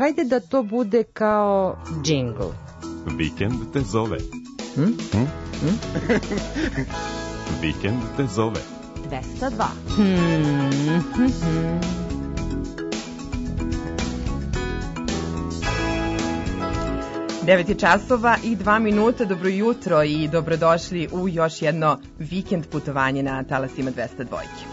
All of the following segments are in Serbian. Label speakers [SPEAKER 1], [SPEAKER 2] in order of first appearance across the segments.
[SPEAKER 1] hajde da to bude kao džingl.
[SPEAKER 2] Vikend te zove. Vikend te zove.
[SPEAKER 3] 202.
[SPEAKER 4] 9 je časova i 2 minuta, dobro jutro i dobrodošli u još jedno vikend putovanje na talasima 202.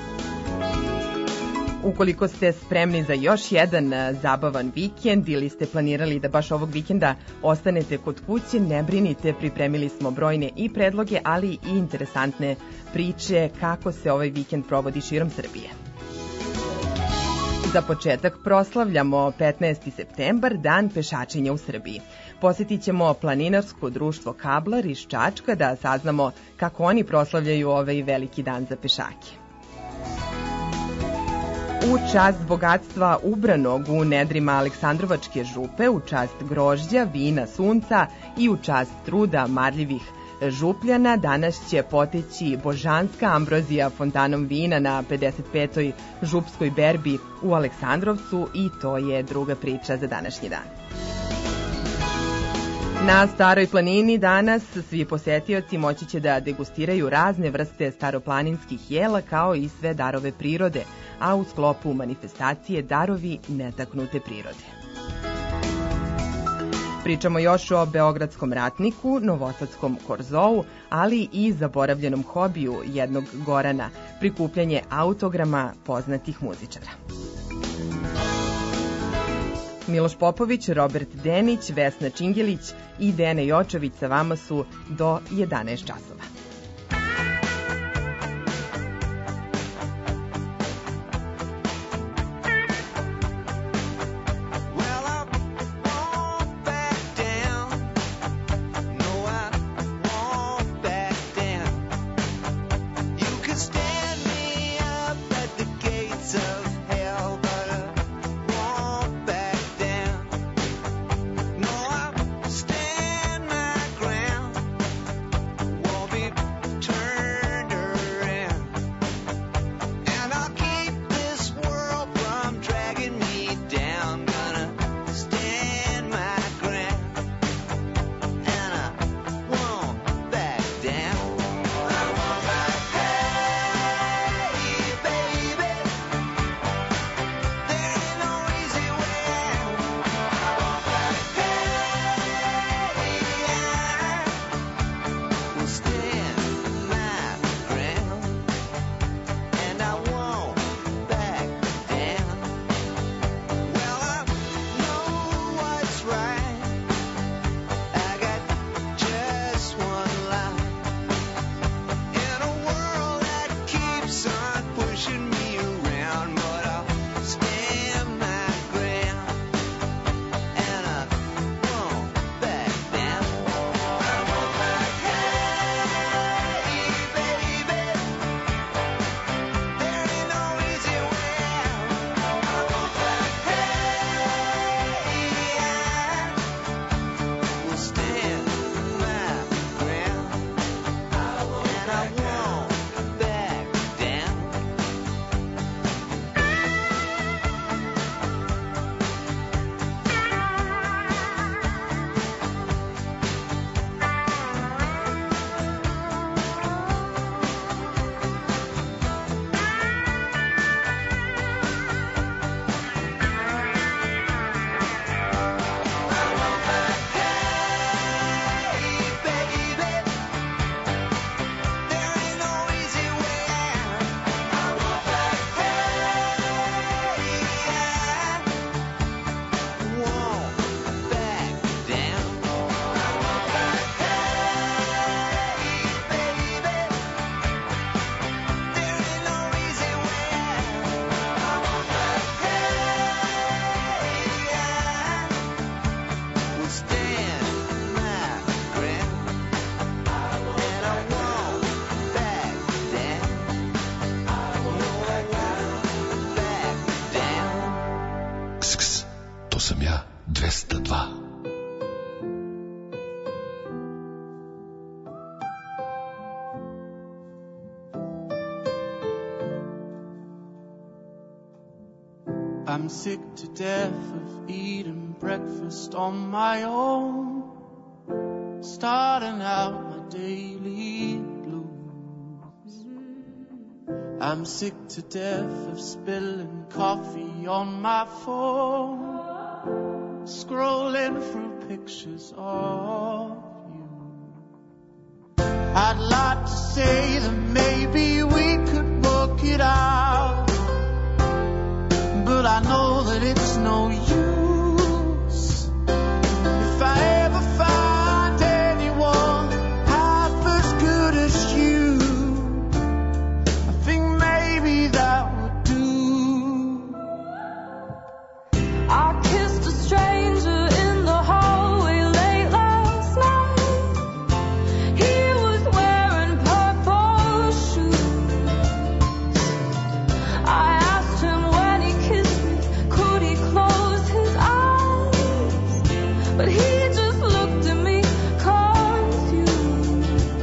[SPEAKER 4] Ukoliko ste spremni za još jedan zabavan vikend ili ste planirali da baš ovog vikenda ostanete kod kuće, ne brinite, pripremili smo brojne i predloge, ali i interesantne priče kako se ovaj vikend provodi širom Srbije. Za početak proslavljamo 15. septembar, dan pešačenja u Srbiji. Posjetit ćemo planinarsko društvo Kablar iz Čačka da saznamo kako oni proslavljaju ovaj veliki dan za pešake. U čast bogatstva ubranog u nedrima Aleksandrovačke župe, u čast grožđa, vina, sunca i u čast truda marljivih župljana danas će poteći božanska ambrozija fontanom vina na 55. župskoj berbi u Aleksandrovcu i to je druga priča za današnji dan. Na Staroj planini danas svi posetioci moći će da degustiraju razne vrste staroplaninskih jela kao i sve darove prirode, a u sklopu manifestacije Darovi netaknute prirode. Pričamo još o beogradskom ratniku, novosadskom korzou, ali i zaboravljenom hobiju jednog Gorana, prikupljanje autograma poznatih muzičara. Miloš Popović, Robert Denić, Vesna Čingelić i Dene Jočević sa vama su do 11 časova.
[SPEAKER 5] sam ja 202.
[SPEAKER 3] I'm sick to death of eating breakfast on my own, starting out my daily blues. I'm sick to death of spilling coffee on my phone, scrolling through pictures of you. I'd like to say that maybe we could work it out, but I know that it's no use. If I ever find anyone half as good as you, I think maybe that would do.
[SPEAKER 6] I kissed a stranger in the hallway late last night. He was wearing purple shoes. I asked him when he kissed me, could he close his eyes? But he just looked at me confused.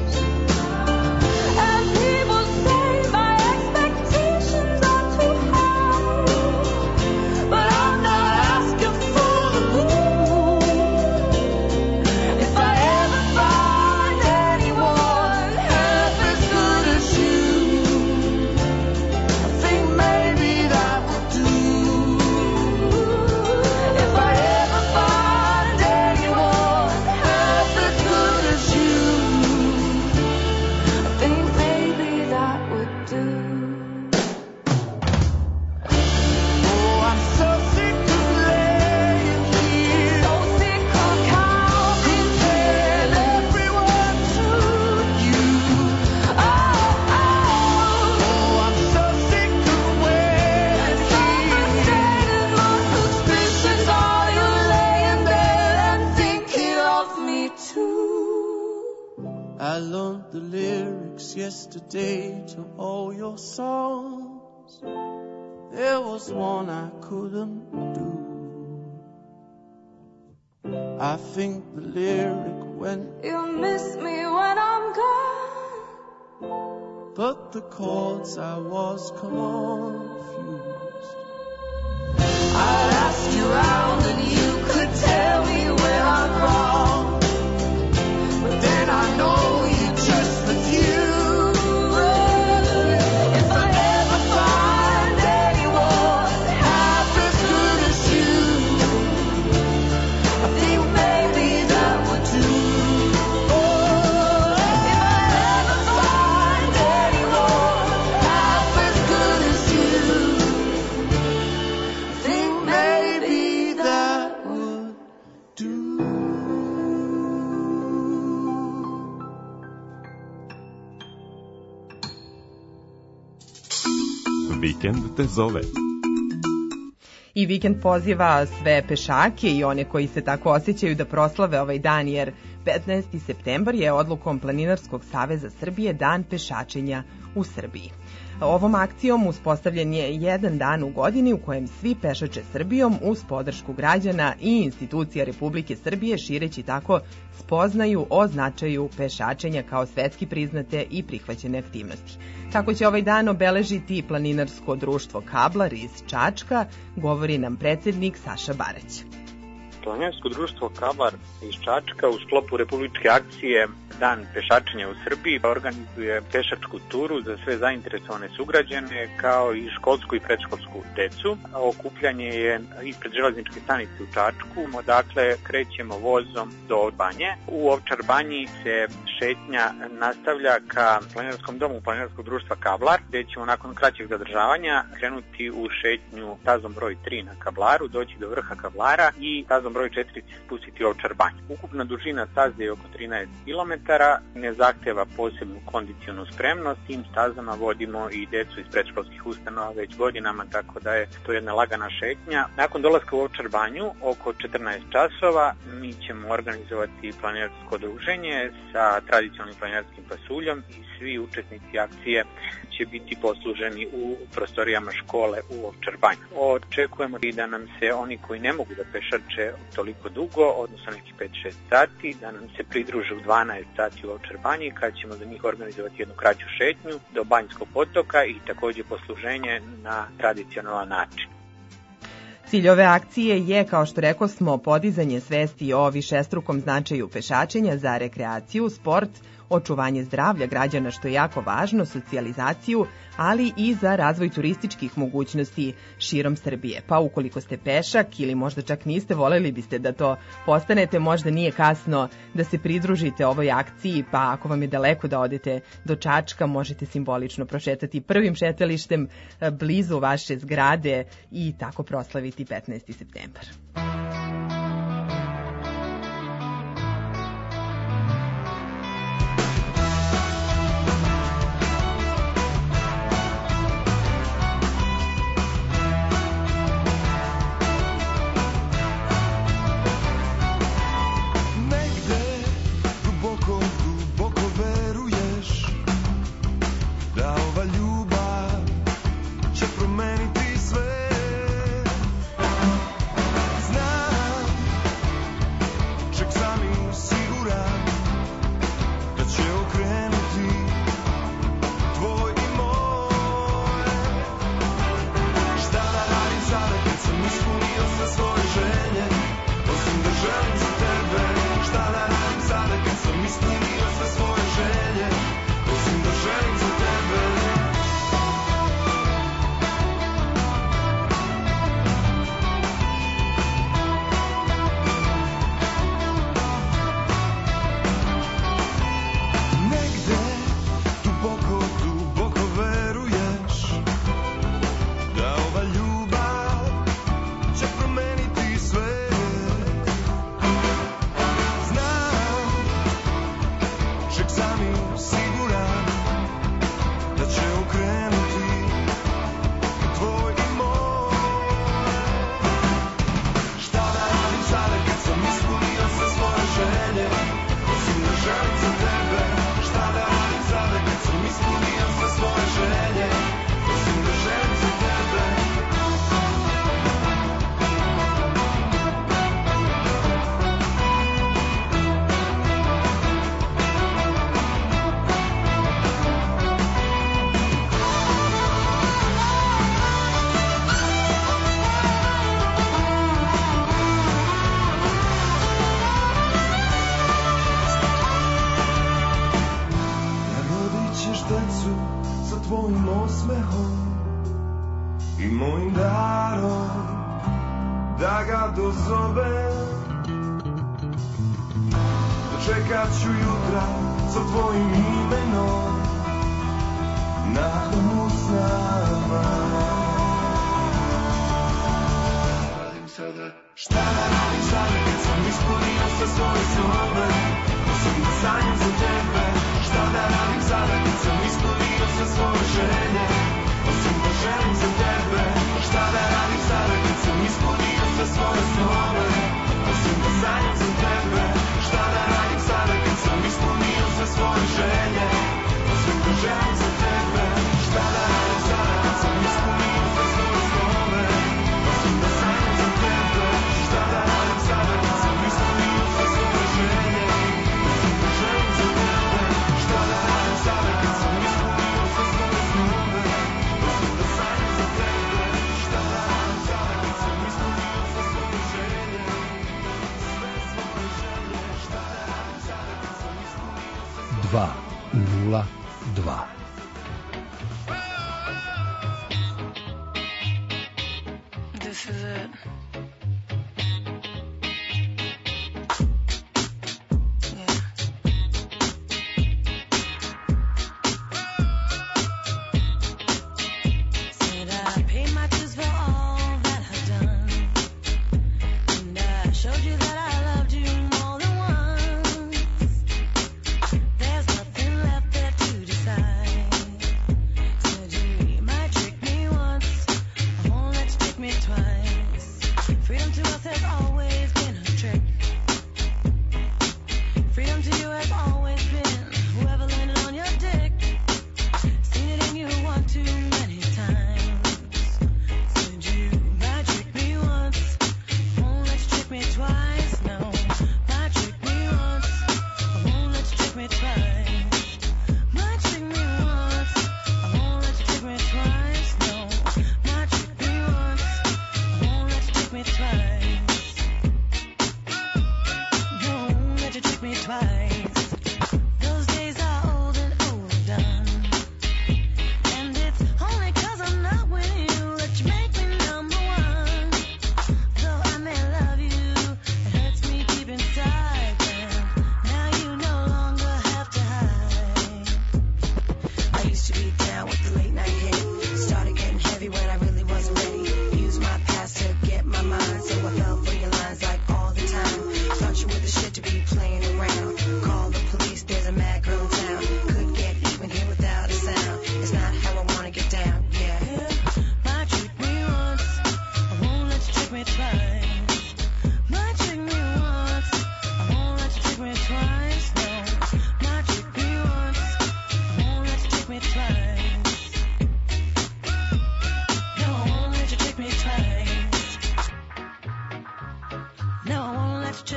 [SPEAKER 6] And people say my expectations are too high, but I'm not asking for the moon. If I ever find anyone half as good as you, I think maybe that would do. If I ever find anyone half as good as you, I think maybe that would do.
[SPEAKER 3] Oh, I'm so sick of laying here,
[SPEAKER 6] So sick of counting
[SPEAKER 3] and everyone to you.
[SPEAKER 6] Oh,
[SPEAKER 3] Oh, I'm so sick of waiting
[SPEAKER 6] so
[SPEAKER 3] here.
[SPEAKER 6] frustrated, my suspicions are you laying there and thinking of me too.
[SPEAKER 3] I learned the lyrics yesterday to all your songs. There was one I couldn't do. I think the lyric went,
[SPEAKER 6] You'll miss me when I'm gone.
[SPEAKER 3] but the chords I was confused. I'd ask you out and you could tell me where I'm wrong, but then I know you just refuse. If I ever find anyone half as good as you, I think maybe that would do. Oh, if I ever find anyone half as good as you, I think maybe that would do.
[SPEAKER 2] Vikend te zove.
[SPEAKER 4] I vikend poziva sve pešake i one koji se tako osjećaju da proslave ovaj dan, jer 15. septembar je odlukom Planinarskog saveza Srbije dan pešačenja u Srbiji. Ovom akcijom uspostavljen je jedan dan u godini u kojem svi pešače Srbijom uz podršku građana i institucija Republike Srbije, šireći tako spoznaju o značaju pešačenja kao svetski priznate i prihvaćene aktivnosti. Kako će ovaj dan obeležiti Planinarsko društvo Kablar iz Čačka, govori nam predsjednik Saša Barać.
[SPEAKER 7] Planinarsko društvo Kablar iz Čačka u sklopu republičke akcije Dan pešačenja u Srbiji organizuje pešačku turu za sve zainteresovane sugrađane kao i školsku i predškolsku decu. Okupljanje je ispred železničke stanice u Čačku, odakle krećemo vozom do Banje. U Ovčar Banji se šetnja nastavlja ka planinarskom domu Planinarskog društva Kablar, gde ćemo nakon kraćeg zadržavanja krenuti u šetnju stazom broj 3 na Kablaru, doći do vrha Kablara i stazom broj 4 će spustiti u Ovčar Banju. Ukupna dužina staze je oko 13 km, ne zahteva posebnu kondicionu spremnost. Tim stazama vodimo i decu iz predškolskih ustanova već godinama, tako da je to jedna lagana šetnja. Nakon dolaska u Ovčar Banju, oko 14 časova, mi ćemo organizovati planinarsko druženje sa tradicionalnim planinarskim pasuljom i svi učesnici akcije će biti posluženi u prostorijama škole u Ovčar Banju. Očekujemo i da nam se oni koji ne mogu da pešače toliko dugo, odnosno neki 5-6 sati, da nam se pridruže u 12 sati u Ovčar Banji, kad ćemo za njih organizovati jednu kraću šetnju do Banjskog potoka i takođe posluženje na tradicionalan način.
[SPEAKER 4] Cilj ove akcije je, kao što rekao smo, podizanje svesti o višestrukom značaju pešačenja za rekreaciju, sport, očuvanje zdravlja građana, što je jako važno, socijalizaciju, ali i za razvoj turističkih mogućnosti širom Srbije. Pa ukoliko ste pešak ili možda čak niste, voljeli biste da to postanete, možda nije kasno da se pridružite ovoj akciji, pa ako vam je daleko da odete do Čačka, možete simbolično prošetati prvim šetalištem blizu vaše zgrade i tako proslaviti 15. septembar.
[SPEAKER 6] This is it.
[SPEAKER 8] Free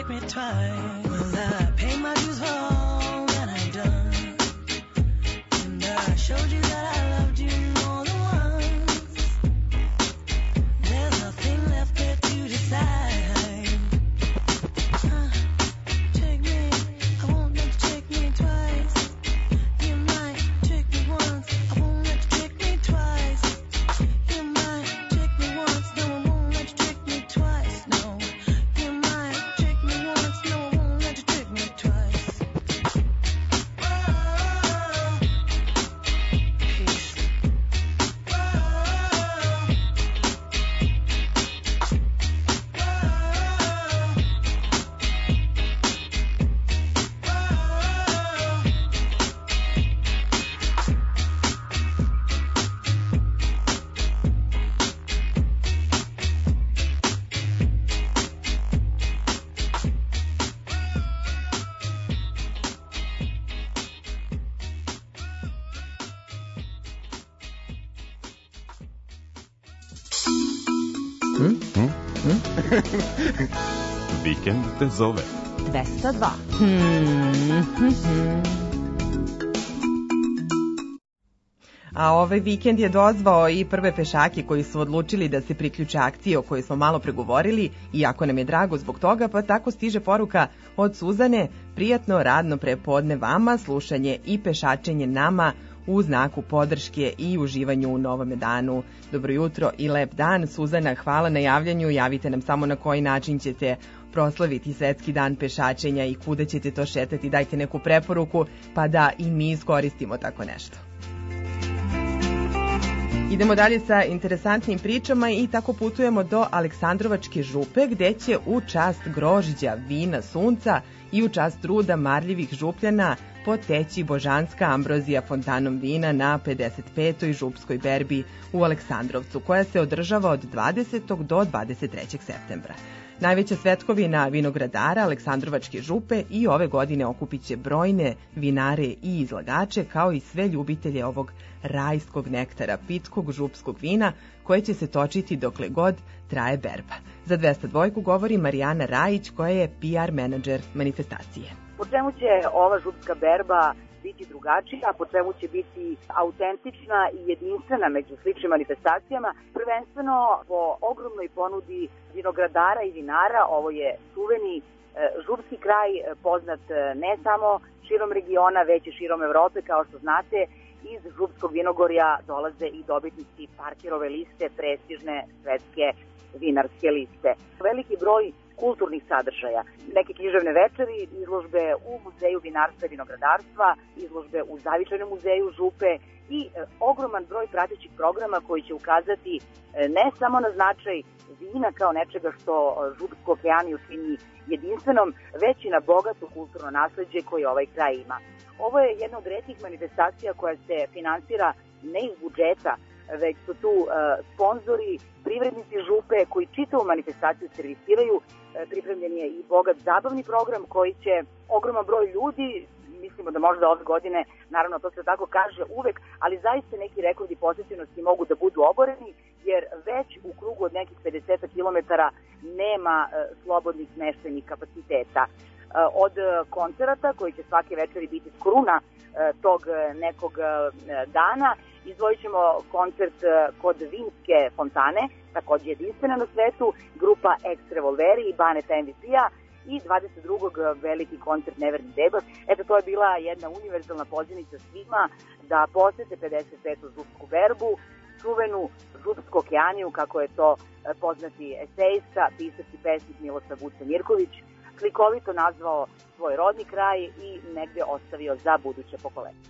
[SPEAKER 6] trick me twice. Well, I paid my dues for all that I've done, and I showed you that I loved you more than once. There's nothing left there to decide. Trick me, I won't let you trick me twice. You might trick me once, I won't let you trick me twice. You might trick me once, no, I won't let you trick me twice. No, you might trick me once, no, I won't let you trick me twice. Peace.
[SPEAKER 2] Vikend te zove.
[SPEAKER 1] 202.
[SPEAKER 4] A ovaj vikend je dozvao i prve pešake koji su odlučili da se priključe akciji o kojoj smo malo pregovorili, i jako nam je drago zbog toga, pa tako stiže poruka od Suzane: prijatno radno prepodne vama, slušanje i pešačenje nama u znaku podrške i uživanju u novome danu. Dobro jutro i lep dan. Suzana, hvala na javljanju. Javite nam samo na koji način ćete proslaviti Svetski dan pešačenja i kuda ćete to šetati. Dajte neku preporuku pa da i mi iskoristimo tako nešto. Idemo dalje sa interesantnim pričama i tako putujemo do Aleksandrovačke župe, gde će u čast grožđa, vina, sunca i u čast truda marljivih župljana poteći božanska ambrozija fontanom vina na 55. župskoj berbi u Aleksandrovcu, koja se održava od 20. do 23. septembra. Najveća svetkovina vinogradara Aleksandrovačke župe i ove godine okupit će brojne vinare i izlagače, kao i sve ljubitelje ovog rajskog nektara, pitkog župskog vina, koje će se točiti dokle god traje berba. Za 202 govori Marijana Rajić, koja je PR menadžer manifestacije.
[SPEAKER 8] Po čemu će ova župska berba biti drugačija, po čemu će biti autentična i jedinstvena među sličnim manifestacijama, prvenstveno po ogromnoj ponudi vinogradara i vinara. Ovo je čuveni župski kraj, poznat ne samo širom regiona, već i širom Evrope. Kao što znate, iz Župskog vinogorja dolaze i dobitnici Parkerove liste, prestižne svetske vinarske liste. Veliki broj kulturnih sadržaja, neke književne večeri, izložbe u Muzeju vinarstva i vinogradarstva, izložbe u Zavičajnom muzeju Župe i ogroman broj pratećih programa koji će ukazati ne samo na značaj vina kao nečega što Župsku okeaniju čini jedinstvenom, već i na bogato kulturno nasleđe koje ovaj kraj ima. Ovo je jedna od retkih manifestacija koja se finansira ne iz budžeta, već su tu sponzori, privrednici Župe koji čitavu manifestaciju servisiraju. Pripremljen je i bogat zabavni program koji će ogroman broj ljudi, mislimo da možda ove godine, naravno to se tako kaže uvek, ali zaista neki rekordi posjećenosti mogu da budu oboreni, jer već u krugu od nekih 50 km nema slobodnih smeštajnih kapaciteta. Od koncerata koji će svake večeri biti kruna tog nekog dana, izdvojit ćemo koncert kod Vinske fontane, takođe jedinstvena na svetu, grupa Ex-Revolveri i Banet MVP-a, i 22. veliki koncert Neverni Debak. Eto, to je bila jedna univerzalna pozivnica svima da posete 55. župsku berbu, čuvenu župsku okeaniju, kako je to poznati esejista, pisac i pesnik Milosav Vuce Mirković slikovito nazvao svoj rodni kraj i negde ostavio za buduće pokolenje.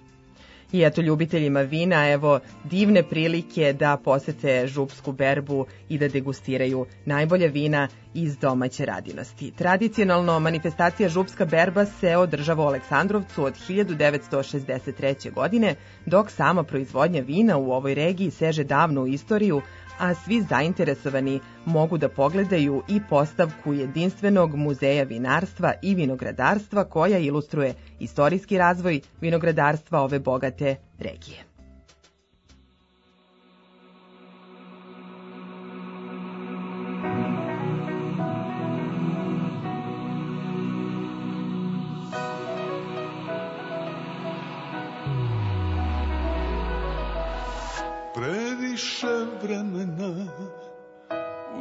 [SPEAKER 4] I eto, ljubiteljima vina, evo divne prilike da posete župsku berbu i da degustiraju najbolja vina iz domaće radinosti. Tradicionalno manifestacija Župska berba se održava u Aleksandrovcu od 1963. godine, dok sama proizvodnja vina u ovoj regiji seže davno u istoriju, a svi zainteresovani mogu da pogledaju i postavku jedinstvenog muzeja vinarstva i vinogradarstva koja ilustruje istorijski razvoj vinogradarstva ove bogate regije.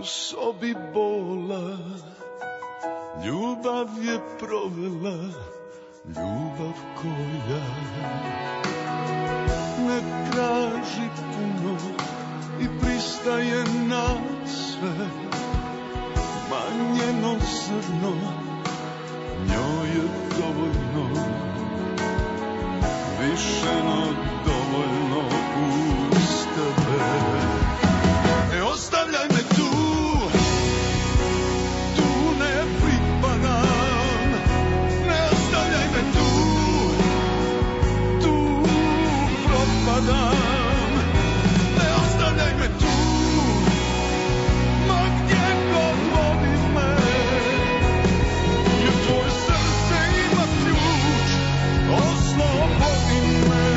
[SPEAKER 5] sobi bola, ljubav je provela, ljubav koja ne traži puno i pristaje na sve, ma njeno zrno njoj je dovoljno, više no dovoljno uz tebe. Ne ostavljaj me tu, tu ne pripadam, ne ostavljaj me tu, tu propadam, ne ostavljaj me tu, ma gdje god vodi me, jer tvoje srce ima ključ, oslobodi me.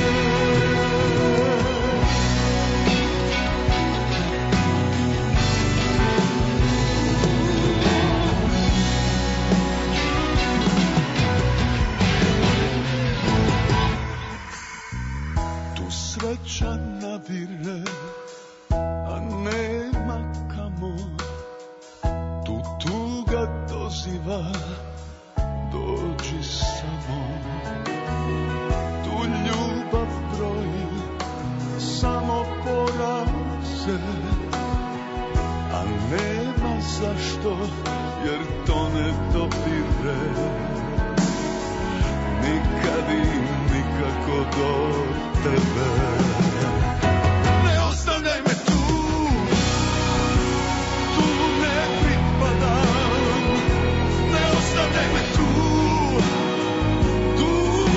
[SPEAKER 5] Sreća navire, a nema kamo, tu tuga doziva, dođi samo. Tu ljubav broji samo poraze, a nema zašto, jer to ne dopire nikad i nikako do tebe. Ne ostavljaj me tu, tu ne pripadam, ne ostavljaj me tu, tu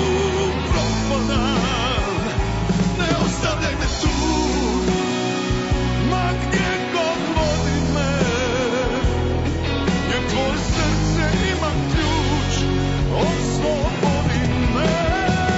[SPEAKER 5] propadam, ne ostavljaj me tu, ma gdje god vodi me, jer tvoje srce ima ključ, oslobodi me.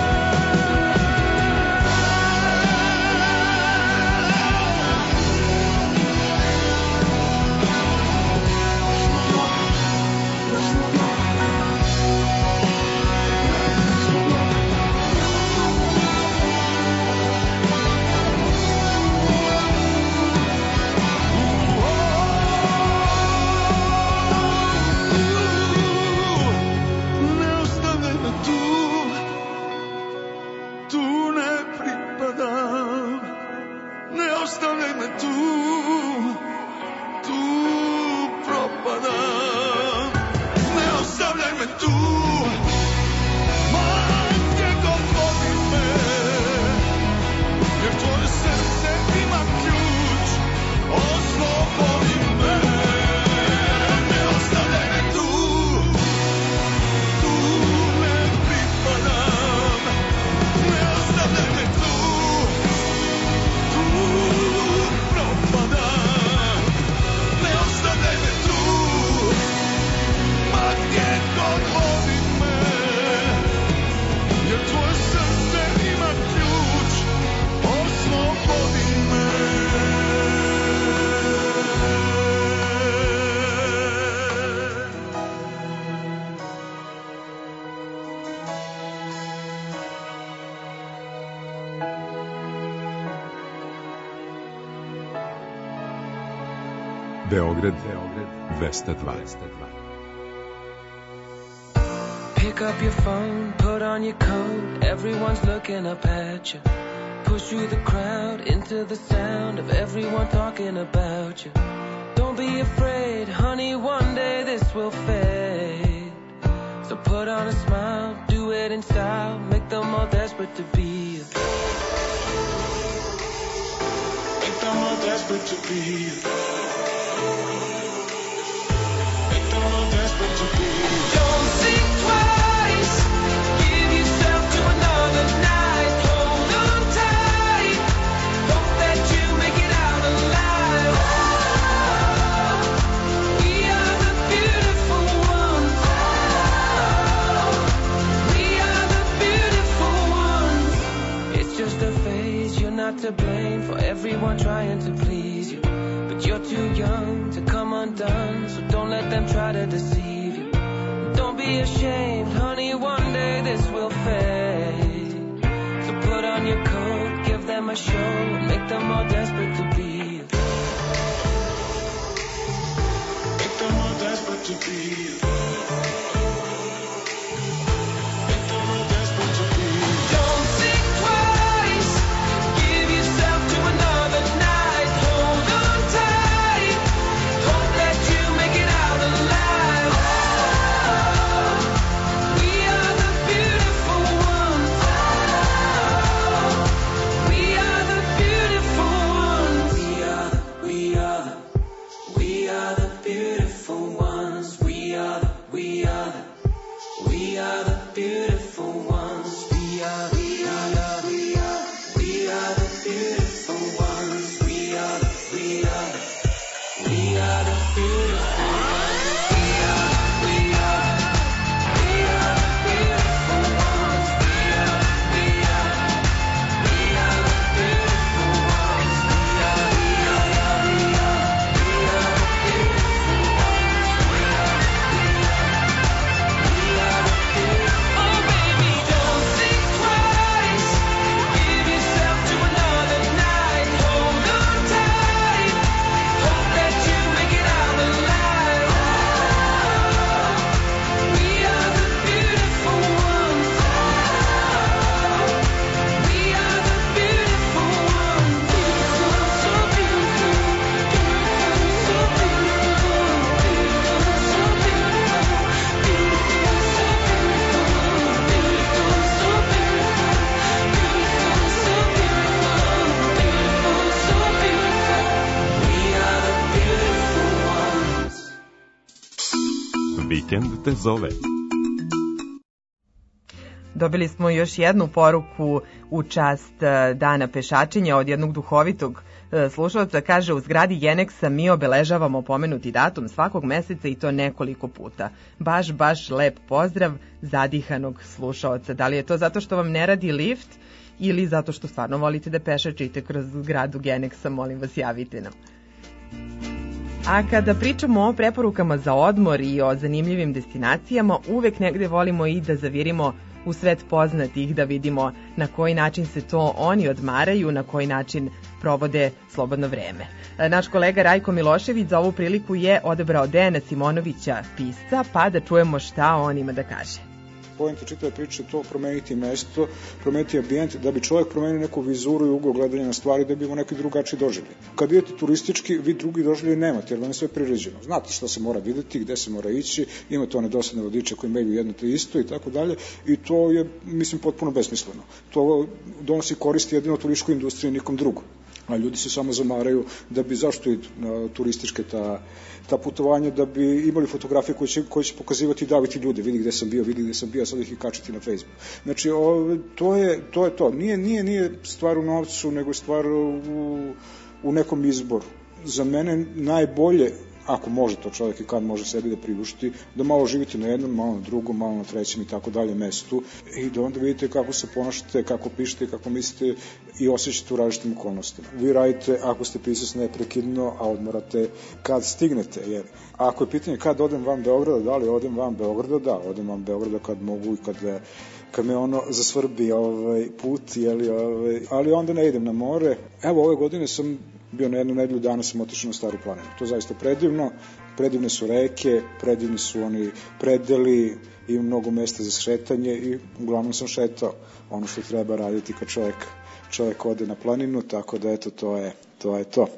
[SPEAKER 2] Beograd 202.
[SPEAKER 9] Pick up your phone, put on your coat, everyone's looking up at you. Push through the crowd, into the sound of everyone talking about you. Don't be afraid, honey, one day this will fade. So put on a smile, do it in style, make them all desperate to be you. Make them all desperate to be you. Don't think twice, give yourself to another night. Hold on tight, hope that you make it out alive. We are the beautiful ones. We are the beautiful ones. It's just a phase, you're not to blame for everyone trying to please you. But you're too young to come undone, so don't let them try to deceive you. Don't be ashamed, honey, one day this will fade. So put on your coat, give them a show, make them all desperate to be you.
[SPEAKER 2] Vikend te zove.
[SPEAKER 4] Dobili smo još jednu poruku u čast Dana pešačenja od jednog duhovitog slušalca. Kaže, u zgradi Geneksa mi obeležavamo pomenuti datum svakog meseca i to nekoliko puta. Baš lep pozdrav zadihanog slušalca. Da li je to zato što vam ne radi lift ili zato što stvarno volite da pešačite kroz zgradu Geneksa? Molim vas, javite nam. A kada pričamo o preporukama za odmor i o zanimljivim destinacijama, uvek negde volimo i da zavirimo u svet poznatih, da vidimo na koji način se to oni odmaraju, na koji način provode slobodno vreme. Naš kolega Rajko Milošević za ovu priliku je odabrao Dejana Simonovića, pisca, pa da čujemo šta on ima da kaže.
[SPEAKER 10] Poenta čitave priče to promeniti mesto, promeniti ambijent, da bi čovjek promenio neku vizuru i ugao gledanja na stvari, da bi imao neki drugačiji doživljaj. Kad idete turistički, vi drugi doživljaj nemate, jer vam je sve priređeno. Znate šta se mora videti, gde se mora ići, imate one dosadne vodiče koji melju jedno te isto i tako dalje, i to je, mislim, potpuno besmisleno. To donosi koristi jedino turističkoj industriji, nikom drugom. A ljudi se samo zamaraju da bi, zašto idu na turističke ta putovanja, da bi imali fotografije koje će pokazivati i daviti ljude, vidi gde sam bio, a sad ih i kačiti na Facebook. Znači, to je to. Nije stvar u novcu, nego stvar u nekom izboru. Za mene najbolje, ako može to čovjek i kad može sebi da priušti, da malo živite na jednom, malo na drugom, malo na trećem i tako dalje mestu, i da onda vidite kako se ponašate, kako pišete, kako mislite i osjećate u različitim okolnostima. Vi radite, ako ste pisac, neprekidno, a odmorate kad stignete. Jer ako je pitanje kad odem van Beograda, da li odem van Beograda? Da, odem van Beograda kad mogu i kad me ono zasvrbi put, ali onda ne idem na more. Evo, ove godine sam bio na jednu nedelju dana, sam otišao na Staru planinu. To je zaista predivno. Predivne su reke, predivni su oni predeli, ima mnogo mesta za šetanje i uglavnom sam šetao ono što treba raditi kad čovjek ode na planinu, tako da eto, to je to.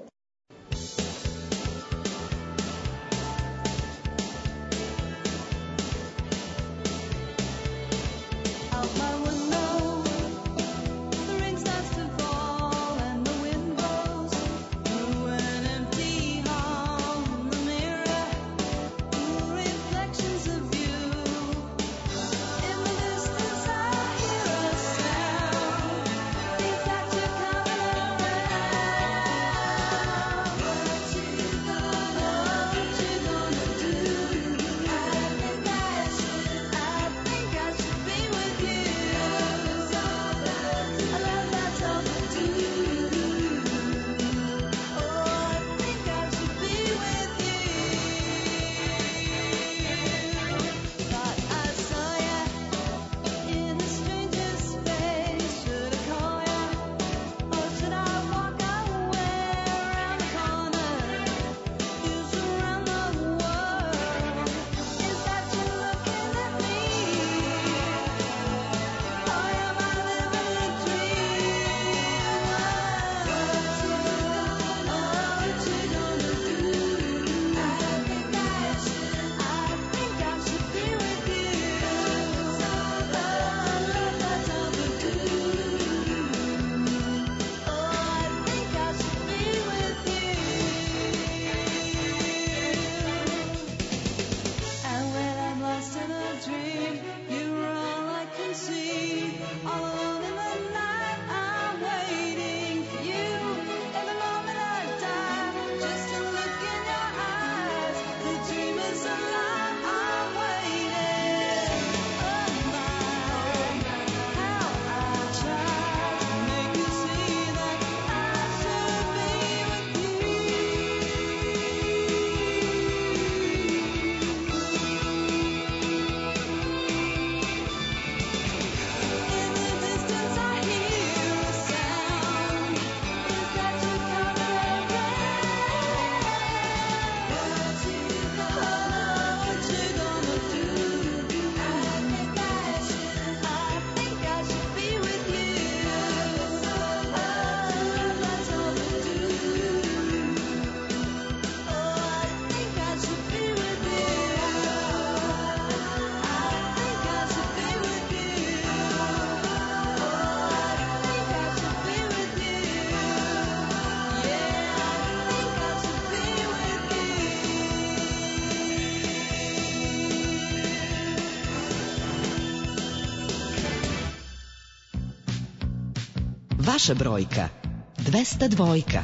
[SPEAKER 11] Vaša brojka 202.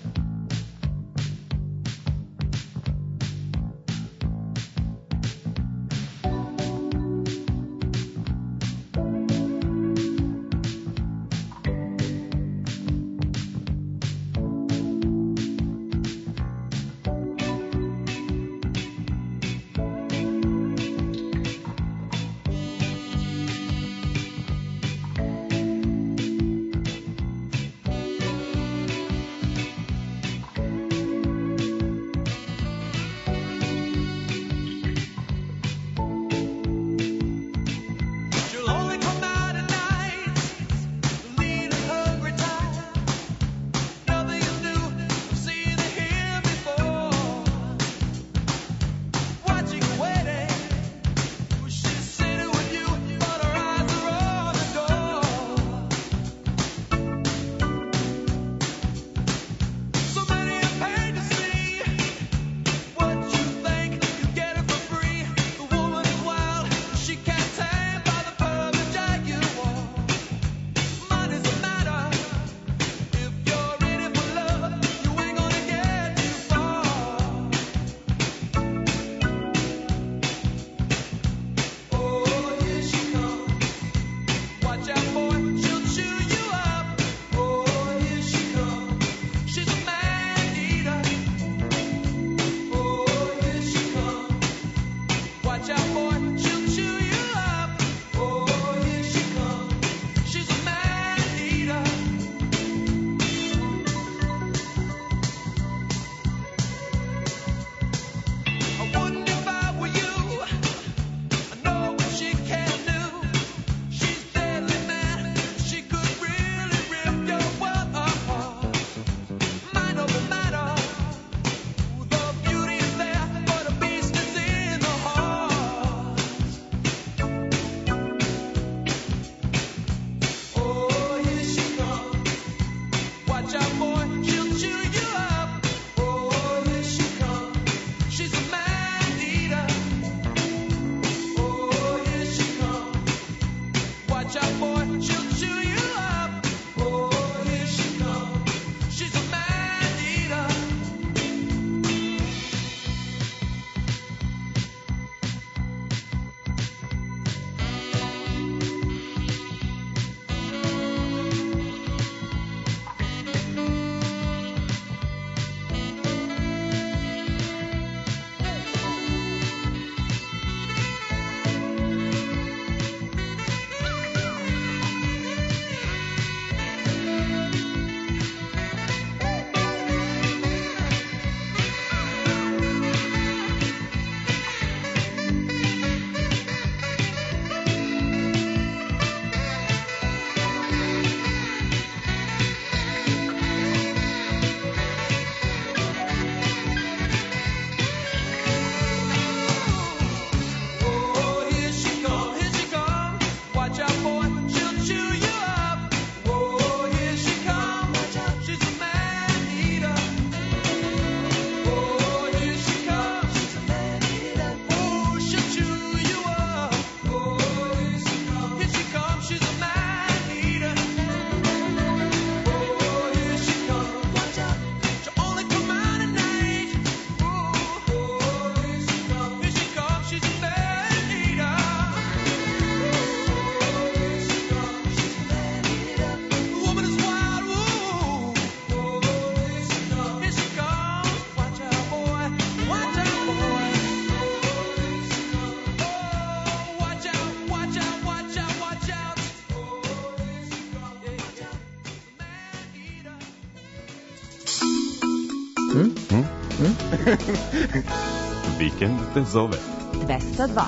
[SPEAKER 2] Vikend te zove.
[SPEAKER 4] 202.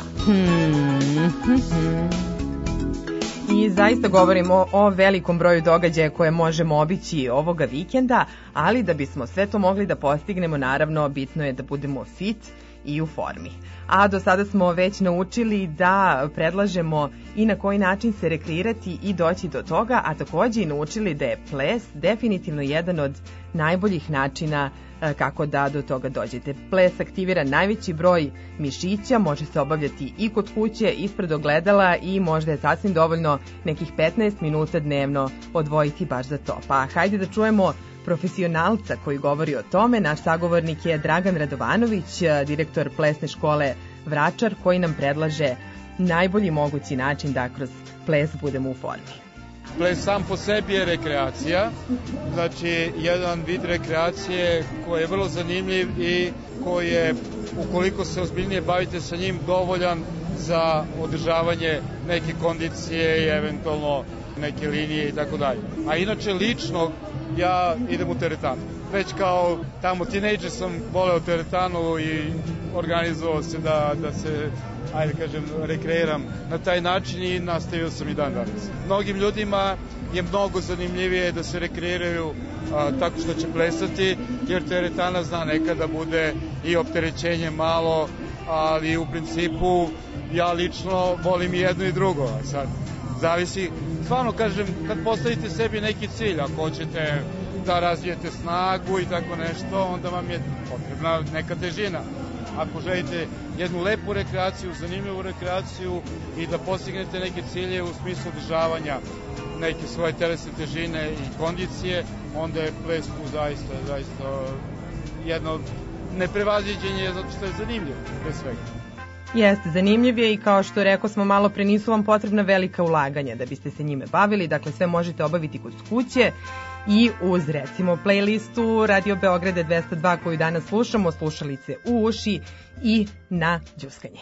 [SPEAKER 4] I zaista govorimo o velikom broju događaja koje možemo obići ovoga vikenda, ali da bismo sve to mogli da postignemo, naravno, bitno je da budemo fit i u formi. A do sada smo već naučili da predlažemo i na koji način se rekreirati i doći do toga, a takođe i naučili da je ples definitivno jedan od najboljih načina kako da do toga dođete. Ples aktivira najveći broj mišića, može se obavljati i kod kuće, ispred ogledala i možda je sasvim dovoljno nekih 15 minuta dnevno odvojiti baš za to. Pa hajde da čujemo profesionalca koji govori o tome. Naš sagovornik je Dragan Radovanović, direktor plesne škole Vračar, koji nam predlaže najbolji mogući način da kroz ples budemo u formi.
[SPEAKER 12] Ples sam po sebi je rekreacija, znači jedan vid rekreacije koji je vrlo zanimljiv i koji je, ukoliko se ozbiljnije bavite sa njim, dovoljan za održavanje neke kondicije i eventualno neke linije i tako dalje. A inače lično ja idem u teretanu. Već kao tamo tinejdžer sam voleo teretanu i organizovao se da se, ajde kažem, rekreiram na taj način i nastavio sam i dan danas. Mnogim ljudima je mnogo zanimljivije da se rekreiraju tako što će plesati, jer teretana zna nekada bude i opterećenje malo, ali u principu ja lično volim i jedno i drugo. Sad, zavisi, stvarno kažem, kad postavite sebi neki cilj, ako hoćete da razvijete snagu i tako nešto, onda vam je potrebna neka težina. Ako želite jednu lepu rekreaciju, zanimljivu rekreaciju i da postignete neke cilje u smislu održavanja neke svoje telesne težine i kondicije, onda je ples tu zaista jedno neprevaziđenje zato što je zanimljivo pre svega.
[SPEAKER 4] Jeste, zanimljiv je i kao što rekao smo malo pre, nisu vam potrebna velika ulaganja da biste se njime bavili, dakle sve možete obaviti kod kuće i uz recimo playlistu Radio Beograda 202 koju danas slušamo, slušalice u uši i na đuskanje.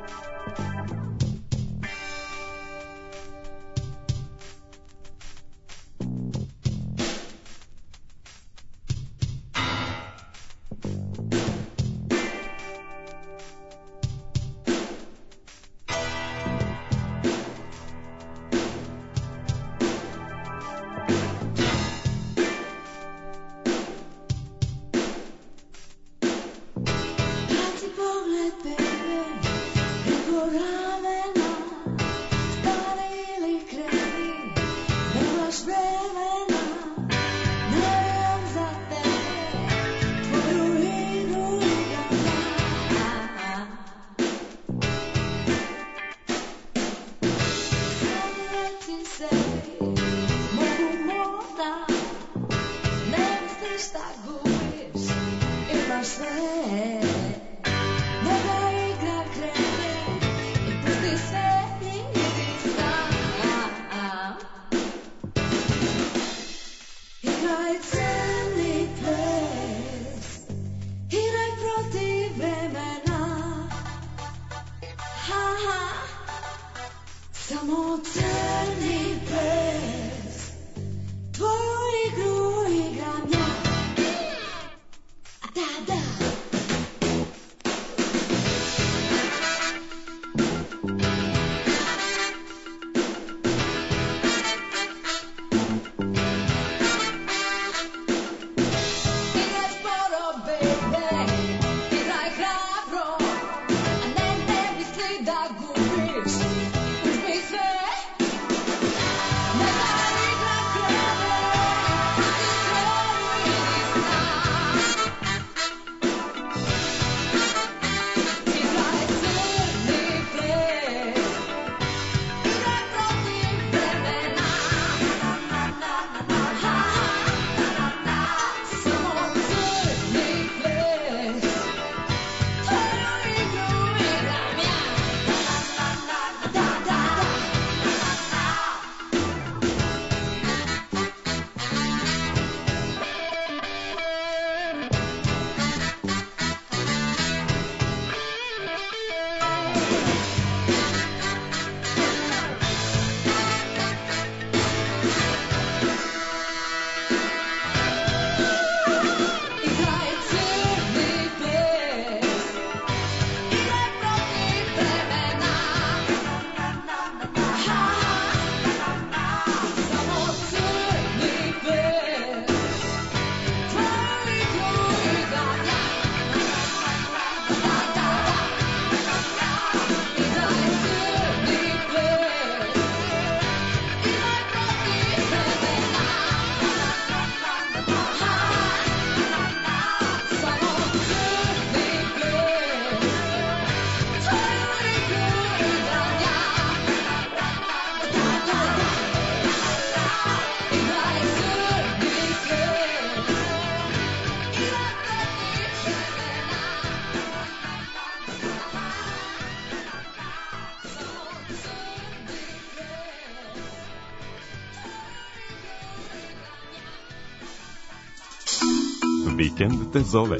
[SPEAKER 2] Vikend te zove.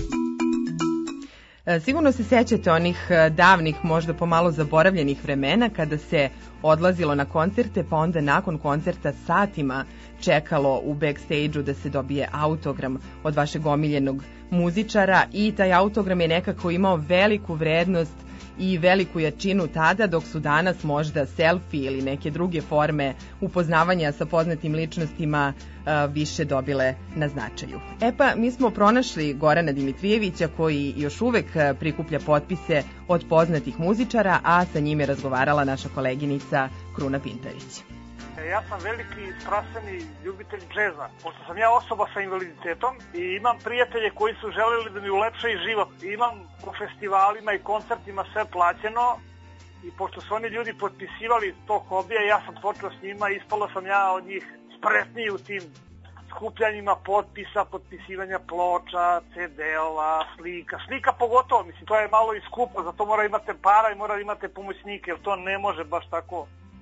[SPEAKER 4] Sigurno se sećate onih davnih, možda pomalo zaboravljenih vremena kada se odlazilo na koncerte, pa onda nakon koncerta satima čekalo u backstage-u da se dobije autogram od vašeg omiljenog muzičara i taj autogram je nekako imao veliku vrednost i veliku jačinu tada, dok su danas možda selfie ili neke druge forme upoznavanja sa poznatim ličnostima više dobile na značaju. E pa, mi smo pronašli Gorana Dimitrijevića koji još uvek prikuplja potpise od poznatih muzičara, a sa njim je razgovarala naša koleginica Kruna Pintarić.
[SPEAKER 13] Ja sam veliki strastveni ljubitelj džeza, pošto sam ja osoba sa invaliditetom i imam prijatelje koji su želeli da mi ulepšaju život. Imam po festivalima i koncertima sve plaćeno i pošto su oni ljudi potpisivali to hobija, ja sam počeo s njima i ispalo sam ja od njih spretniji u tim skupljanjima potpisa, potpisivanja ploča, CD-ova, slika. Slika pogotovo, mislim, to je malo i skupo, zato mora imate para i mora imate pomoćnike, jer to ne može baš tako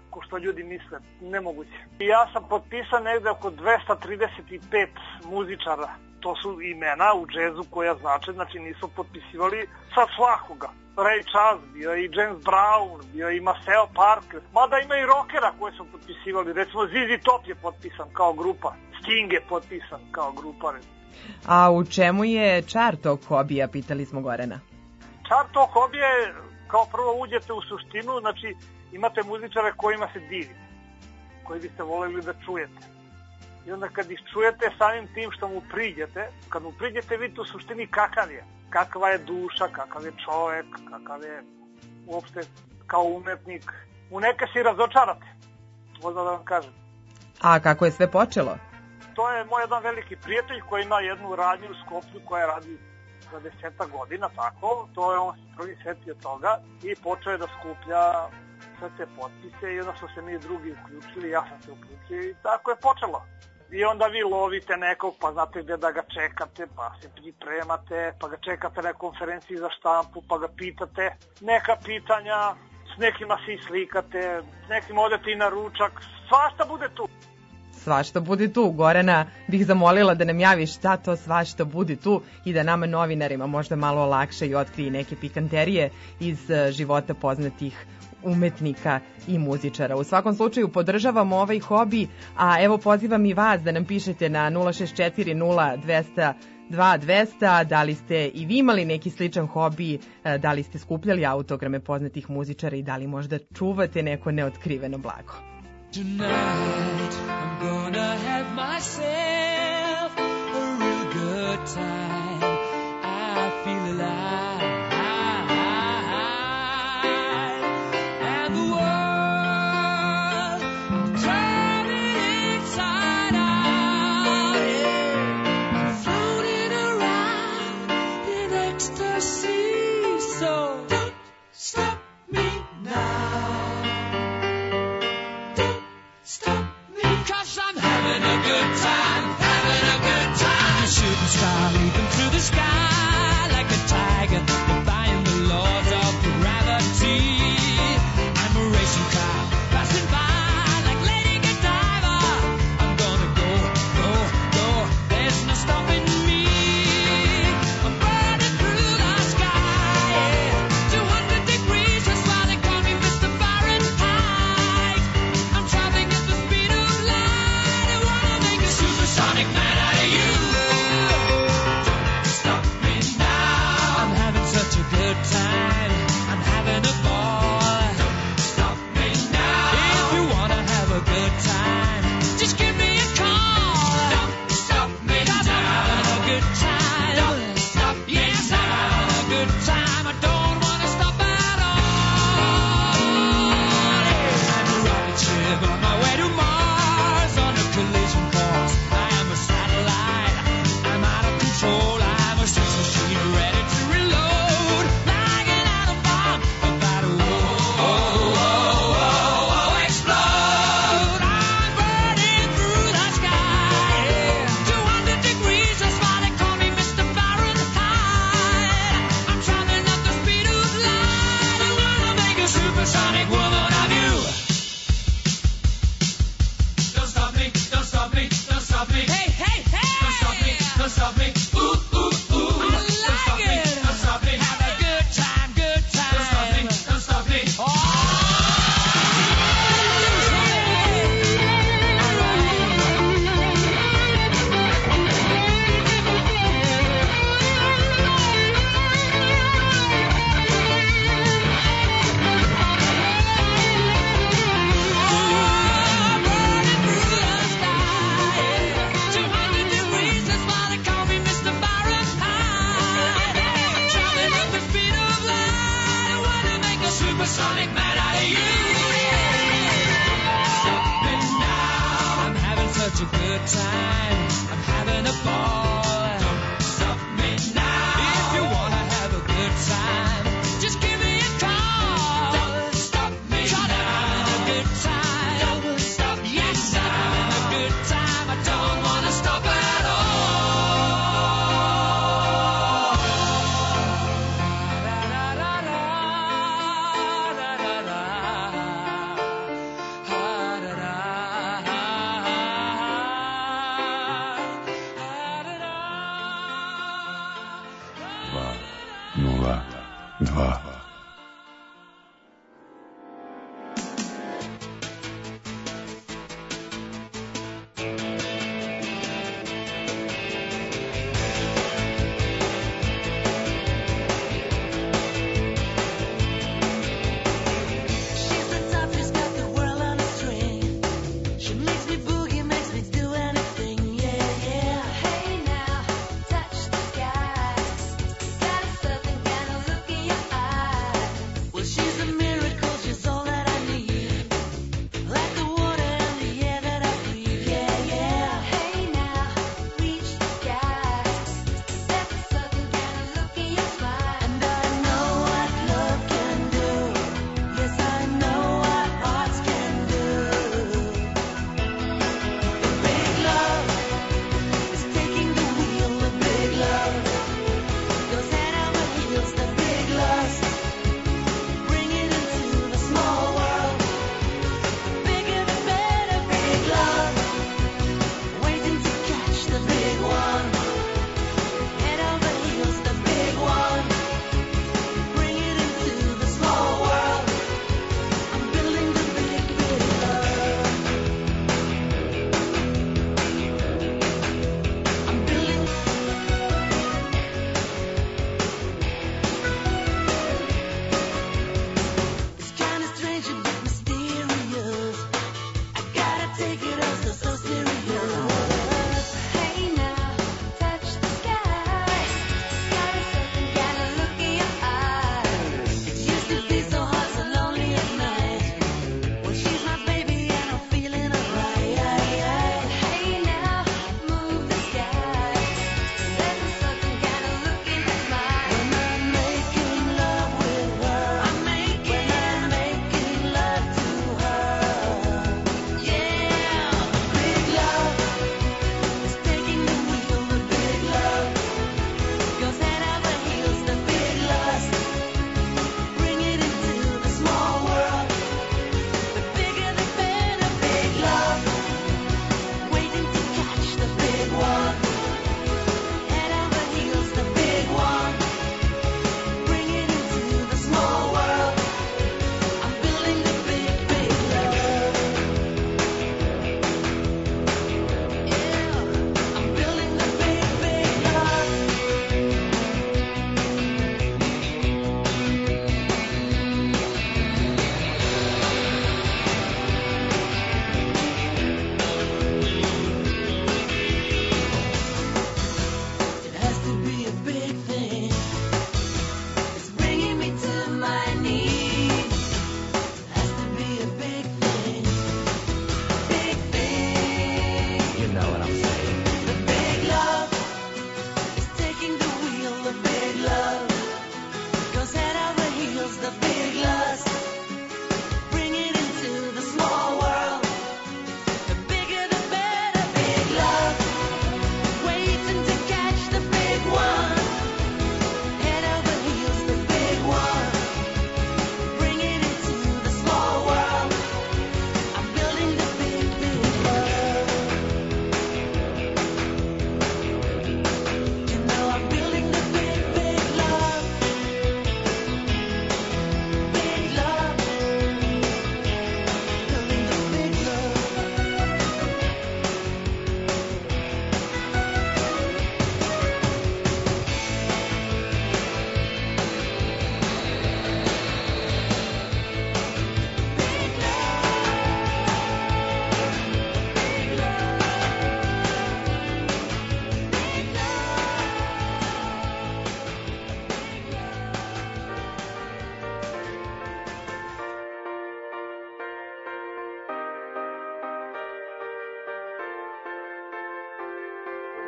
[SPEAKER 13] ko što ljudi misle, nemoguće. Ja sam potpisan negde oko 235 muzičara, to su imena u džezu koja znače, znači nisu potpisivali sa svakoga. Ray Charles, bio i James Brown, bio i Maceo Parker, mada ima i rockera koje su potpisivali, recimo ZZ Top je potpisan kao grupa, Sting je potpisan kao grupa.
[SPEAKER 4] A u čemu je čar tog hobija, pitali smo Gorana?
[SPEAKER 13] Čar tog hobija je, kao prvo uđete u suštinu, znači imate muzičare kojima se divite, koji biste voljeli da čujete. I onda kad ih čujete samim tim što mu priđete, kad mu priđete vidite u suštini kakav je, kakva je duša, kakav je čovek, kakav je uopšte kao umetnik. U neke se i razočarate, možda da vam kažem.
[SPEAKER 4] A kako je sve počelo?
[SPEAKER 13] To je moj jedan veliki prijatelj koji ima jednu radnju u Skoplju koja radi za 10 godina, tako. To je on se prvi setio toga i počeo je da skuplja sve te potpise i onda su se mi drugi uključili, ja sam se uključio i tako je počelo. I onda vi lovite nekog, pa znate gde da ga čekate, pa se pripremate, pa ga čekate na konferenciji za štampu, pa ga pitate neka pitanja, s nekima se i slikate, s nekim odete i na ručak, svašta bude tu.
[SPEAKER 4] Svašta bude tu. Gorana bih zamolila da nam javi šta to svašta bude tu i da nama novinarima možda malo lakše i otkrije neke pikanterije iz života poznatih umetnika i muzičara. U svakom slučaju podržavamo ovaj hobi, a evo pozivam i vas da nam pišete na 064 0200 da li ste i vi imali neki sličan hobi, da li ste skupljali autograme poznatih muzičara i da li možda čuvate neko neotkriveno blago.
[SPEAKER 9] Tonight I'm gonna have myself a real good time. I feel alive. And the world turning inside out. Yeah. I'm floating around in ecstasy. So don't stop me now. Stop me, 'cause I'm having a good time, having a good time. A shooting star leaping through the sky like a tiger, defying the laws of gravity. I'm a racing car passing by like Lady Godiva. I'm gonna go, go, go. There's no stopping me. I'm burning through the sky, yeah. 200 degrees, that's why they call me Mr. Fahrenheit. I'm traveling at the speed of light. I wanna make a supersonic man out of you. Don't stop me now. I'm having such a good time. I'm having a ball. Don't stop me now. If you wanna have a good time, just give me a call. Don't stop me now. 'Cause I'm having a good time. Don't stop me now. Yes, I'm having a good time. I don't wanna stop at all. I'm a rocket ship on my way to Mars on a collision course. I am a satellite. I'm out of control. I'm a sex machine ready to reload. Like an atom bomb about to explode. I'm burning through the sky. 200 degrees, that's why they call me Mr. Fahrenheit. I'm traveling at the speed of light. I wanna make a supersonic woman of you. Don't stop me, don't stop me, don't stop me. Hey, hey, hey! Don't stop me, don't stop me. Ooh, ooh, ooh. I like it. Don't stop me. Have a good time, good time. Don't stop me, don't stop me. Supersonic man out of you. Stop me now. I'm having such a good time. I'm having a ball. Don't stop me now. If you wanna have a good time, just give me a call. Don't stop me now. I'm having a good time. Don't stop me. Yes, I'm having a good time. I don't wanna stop at all.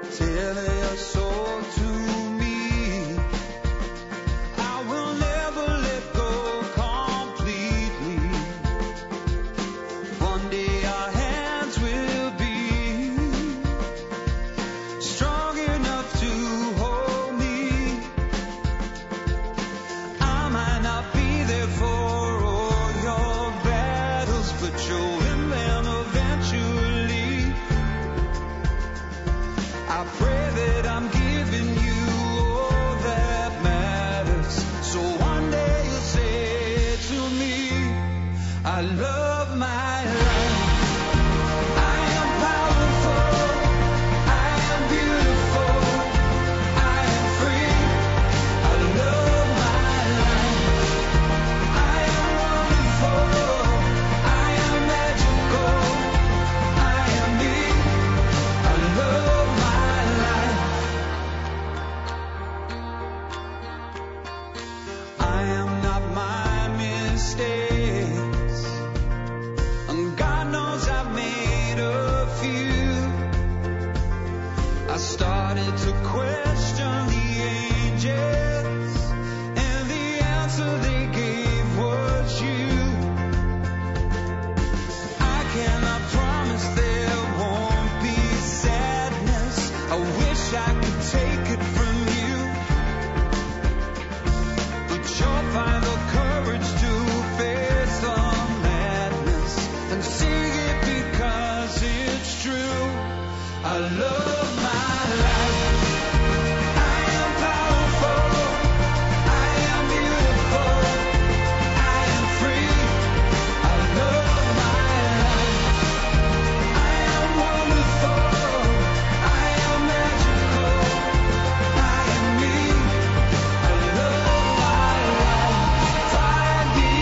[SPEAKER 5] telling your soul to me. I will never let go completely. One day our hands will be strong enough to hold me. I might not be there for all your battles, but you'll win them eventually. I pray that I'm giving you all that matters, so one day you'll say to me, I love my life. I am powerful, I am beautiful, I am free. I love my life. I am wonderful, I am magical, I am me. I love my life. I am not my mistakes, and God knows I've made a few. I started to question the angels, and the answer they gave was you. I cannot promise there won't be sadness. I wish I could take it from you, but you'll find the courage to face the madness and see it because it's true. I love my life. I am powerful, I am beautiful, I am free. I love my life. I am wonderful, I am magical, I am me. I love my life. Find me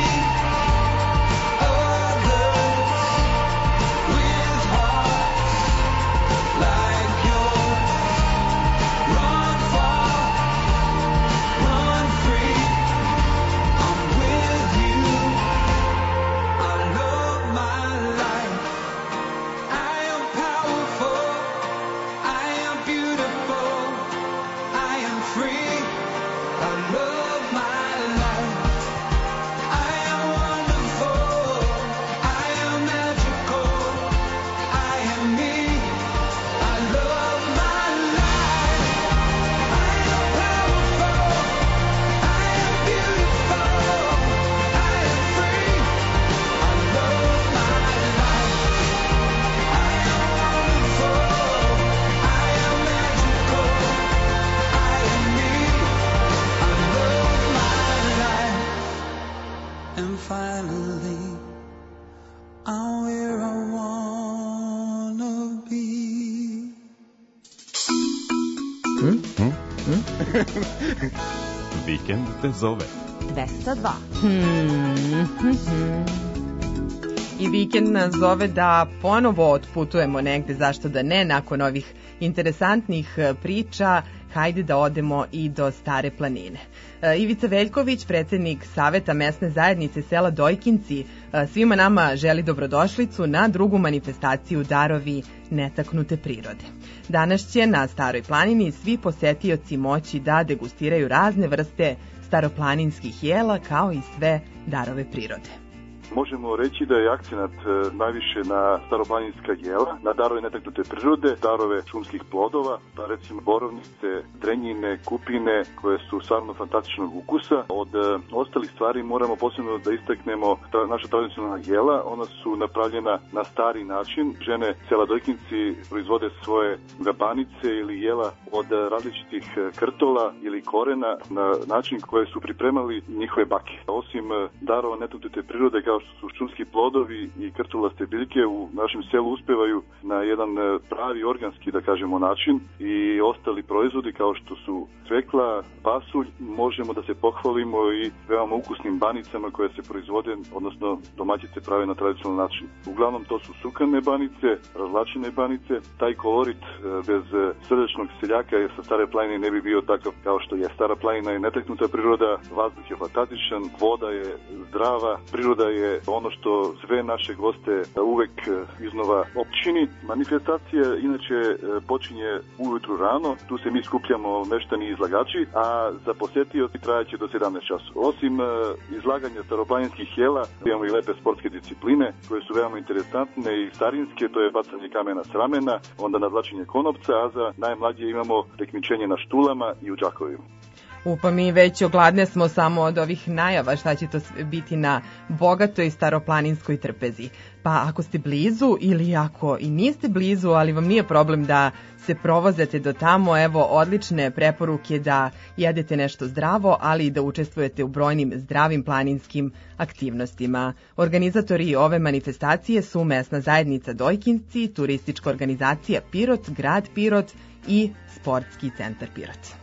[SPEAKER 5] others with hearts like yours. Run far, run free. I'm with you. I love my life. I am powerful, I am beautiful, I am free. I love my life. I am wonderful, I am magical, I am me. I love my life. I am powerful, I am beautiful, I am free. I love my life. I am wonderful, I am magical, I am me. I love my life. And finally, I'm where I wanna be.
[SPEAKER 2] Vikend te zove.
[SPEAKER 1] 202.
[SPEAKER 4] I vikend nas zove da ponovo otputujemo negde, zašto da ne, nakon ovih interesantnih priča, hajde da odemo i do Stare planine. Ivica Veljković, predsjednik Saveta mesne zajednice sela Dojkinci, svima nama želi dobrodošlicu na drugu manifestaciju Darovi netaknute prirode. Danas će na Staroj planini svi posetioci moći da degustiraju razne vrste staroplaninskih jela kao i sve darove prirode.
[SPEAKER 14] Možemo reći da je akcenat najviše na staroplaninska jela, na darove netaknute prirode, darove šumskih plodova, pa recimo borovnice, drenjine, kupine koje su stvarno fantastičnog ukusa. Od ostalih stvari moramo posebno da istaknemo naša tradicionalna jela. Ona su napravljena na stari način. Žene sela Dojkinci proizvode svoje gabanice ili jela od različitih krtola ili korena na način koje su pripremali njihove bake. Osim darova netaknute prirode kao što su šumski plodovi i krtulaste biljke u našem selu uspevaju na jedan pravi organski, da kažemo, način i ostali proizvodi kao što su cvekla, pasulj. Možemo da se pohvalimo i veoma ukusnim banicama koje se proizvode, odnosno domaćice prave na tradicionalan način. Uglavnom to su sukane banice, razlačene banice. Taj kolorit bez srdačnog seljaka sa Stare planine ne bi bio takav kao što je. Stara planina je netaknuta priroda, vazduh je fantastičan, voda je zdrava, priroda je je ono što sve naše goste uvek iznova općini. Manifestacija inače počinje ujutru rano, tu se mi skupljamo meštani i izlagači, a za posetioce trajaće do 17 časova. Osim izlaganja staroplaninskih jela, imamo i lepe sportske discipline koje su veoma interesantne i starinske, to je bacanje kamena s ramena, onda nadvlačenje konopca, a za najmlađe imamo takmičenje na štulama i u džakovima.
[SPEAKER 4] Pa mi već ogladne smo samo od ovih najava šta će to biti na bogatoj staroplaninskoj trpezi. Pa ako ste blizu ili ako i niste blizu, ali vam nije problem da se provozate do tamo, evo odlične preporuke da jedete nešto zdravo, ali i da učestvujete u brojnim zdravim planinskim aktivnostima. Organizatori ove manifestacije su mesna zajednica Dojkinci, turistička organizacija Pirot, grad Pirot i sportski centar Pirot.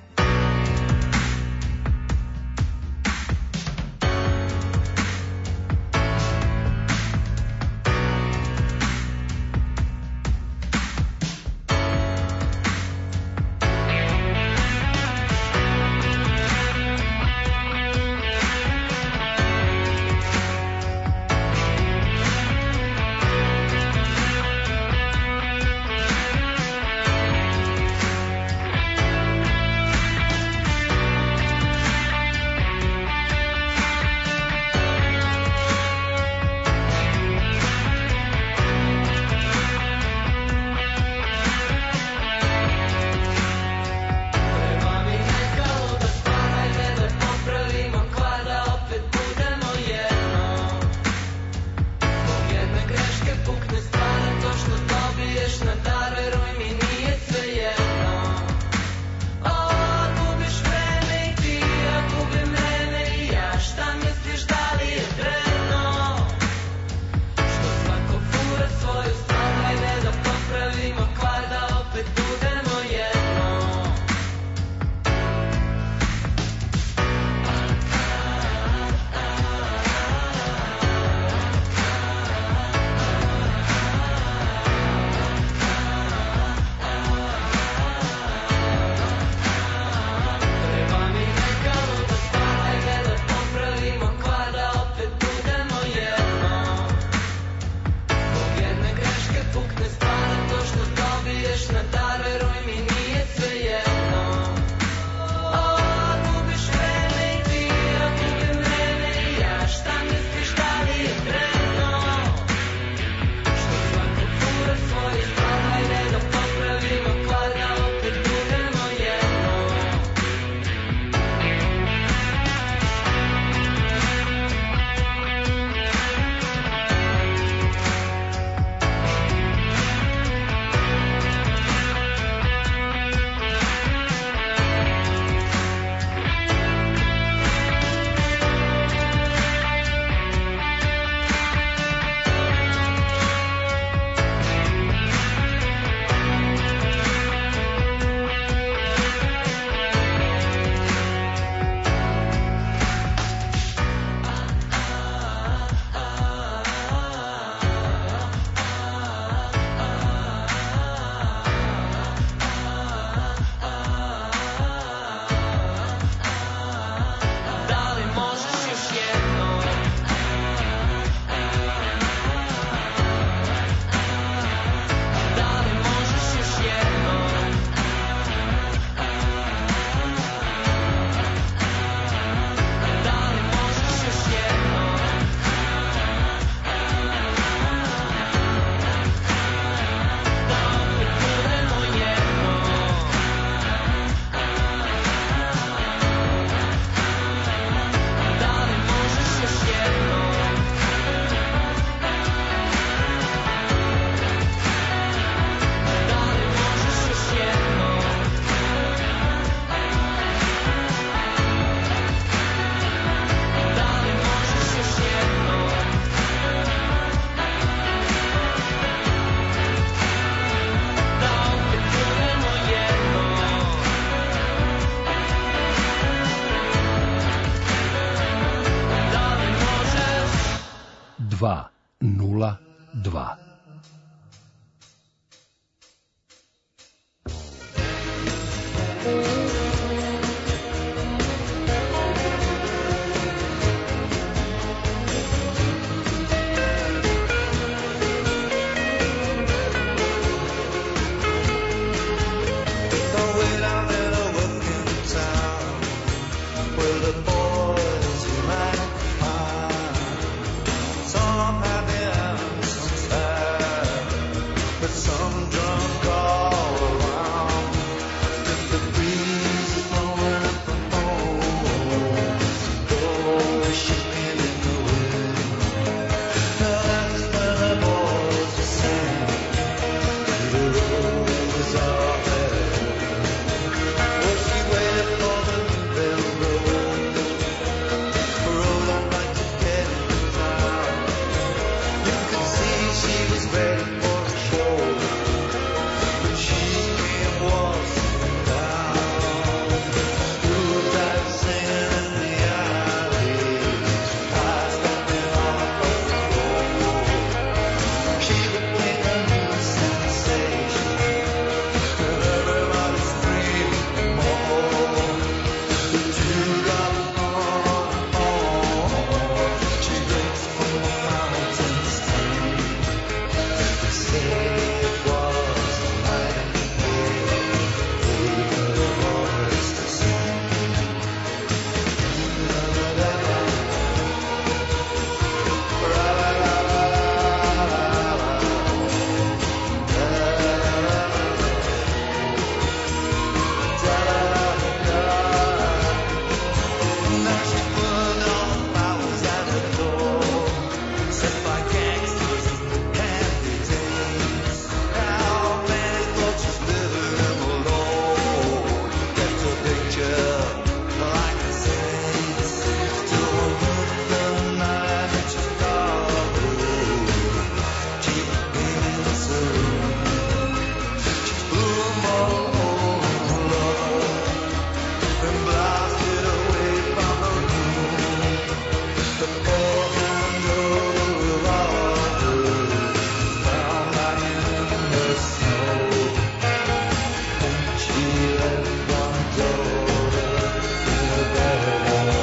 [SPEAKER 3] got some drunk all around. If the breeze is blowing up the home, go shaking in the wind. Now that's when the boys are singing. The roses are there. Was she waiting for the bell road? Rolling right to get in town. You could see she was ready for a show, but she came waltzing down. Through that singing in the alleys, eyes stepping all across the floor. She became a new sensation, and everybody's screaming more. The dewdrop on, she drinks from the mountain stream. They say it was a nightingale, gave her a voice to sing. Now she burned all the flowers at her door, set by gangsters and candidates. How many thought she's living alone? Left her picture like a saint. Till one winter night in Chicago, she became in the saloon. She blew them all over and blasted away from the room. The poor handle revolver found lying in the snow. And she left one daughter in a bed.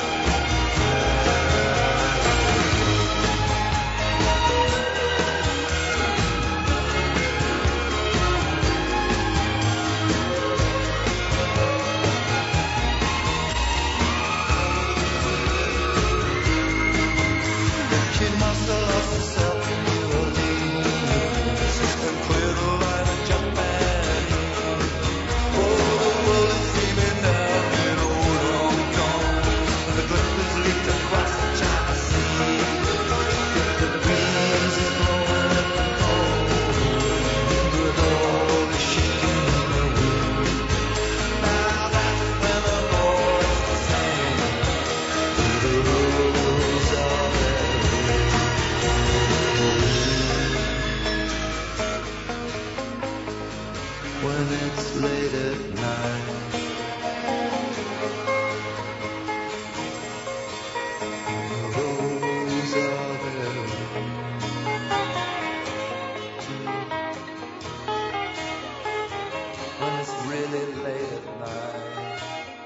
[SPEAKER 3] She must have lost herself in New Orleans and cleared the line of Japan. Oh, the world is streaming down in old Hong Kong, and the glimpses leaked across the China Sea. If the breeze is blowing up the home, with all the shaking in the wind. Now that's when the boys are singing. The rules are there. When it's late at night, the roses are there. When it's really late at night.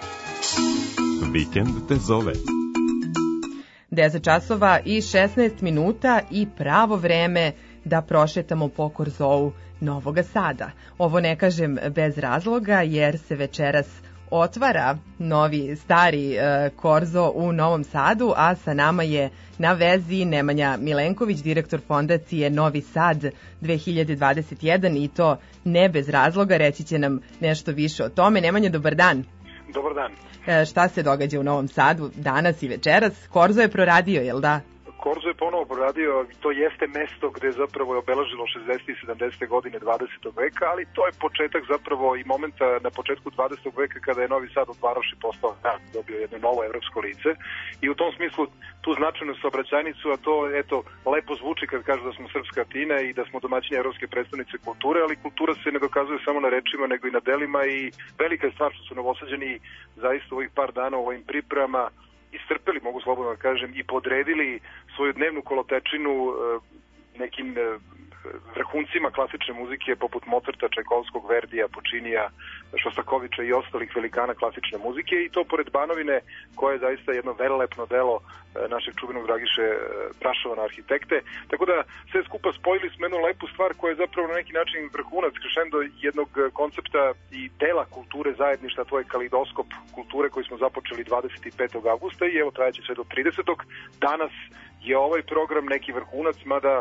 [SPEAKER 2] Vikend te zove.
[SPEAKER 4] 10 časova i 16 minuta i pravo vreme da prošetamo po korzou Novoga Sada. Ovo ne kažem bez razloga jer se večeras otvara novi stari korzo u Novom Sadu, a sa nama je na vezi Nemanja Milenković, direktor fondacije Novi Sad 2021 i to ne bez razloga, reći će nam nešto više o tome. Nemanja, dobar dan.
[SPEAKER 15] Dobar dan.
[SPEAKER 4] Šta se događa u Novom Sadu danas i večeras? Korzo je proradio, jel da?
[SPEAKER 15] Korzo je ponovo proradio, to jeste mesto gde zapravo je obeležilo 60. i 70. godine 20. veka, ali to je početak zapravo i momenta na početku 20. veka kada je Novi Sad od varoši postao grad, dobio jedno novo evropsko lice i u tom smislu tu značajnu saobraćajnicu, a to eto lepo zvuči kad kažu da smo srpska Atina i da smo domaćini evropske predstavnice kulture, ali kultura se ne dokazuje samo na rečima nego i na delima i velika je stvar što su Novosađani zaista ovih par dana u ovim pripremama istrpeli, mogu slobodno da kažem, i podredili svoju dnevnu kolotečinu nekim vrhuncima klasične muzike poput Mozarta, Čajkovskog, Verdija, Pučinija, Šostakovića i ostalih velikana klasične muzike i to pored Banovine koja je zaista jedno velelepno delo našeg čuvenog Dragiše Prašova arhitekte. Tako da sve skupa spojili smo jednu lepu stvar koja je zapravo na neki način vrhunac crescendo jednog koncepta i dela kulture zajedništva, to je kalidoskop kulture koji smo započeli 25. avgusta i evo trajaće sve do 30. Danas je ovaj program neki vrhunac, mada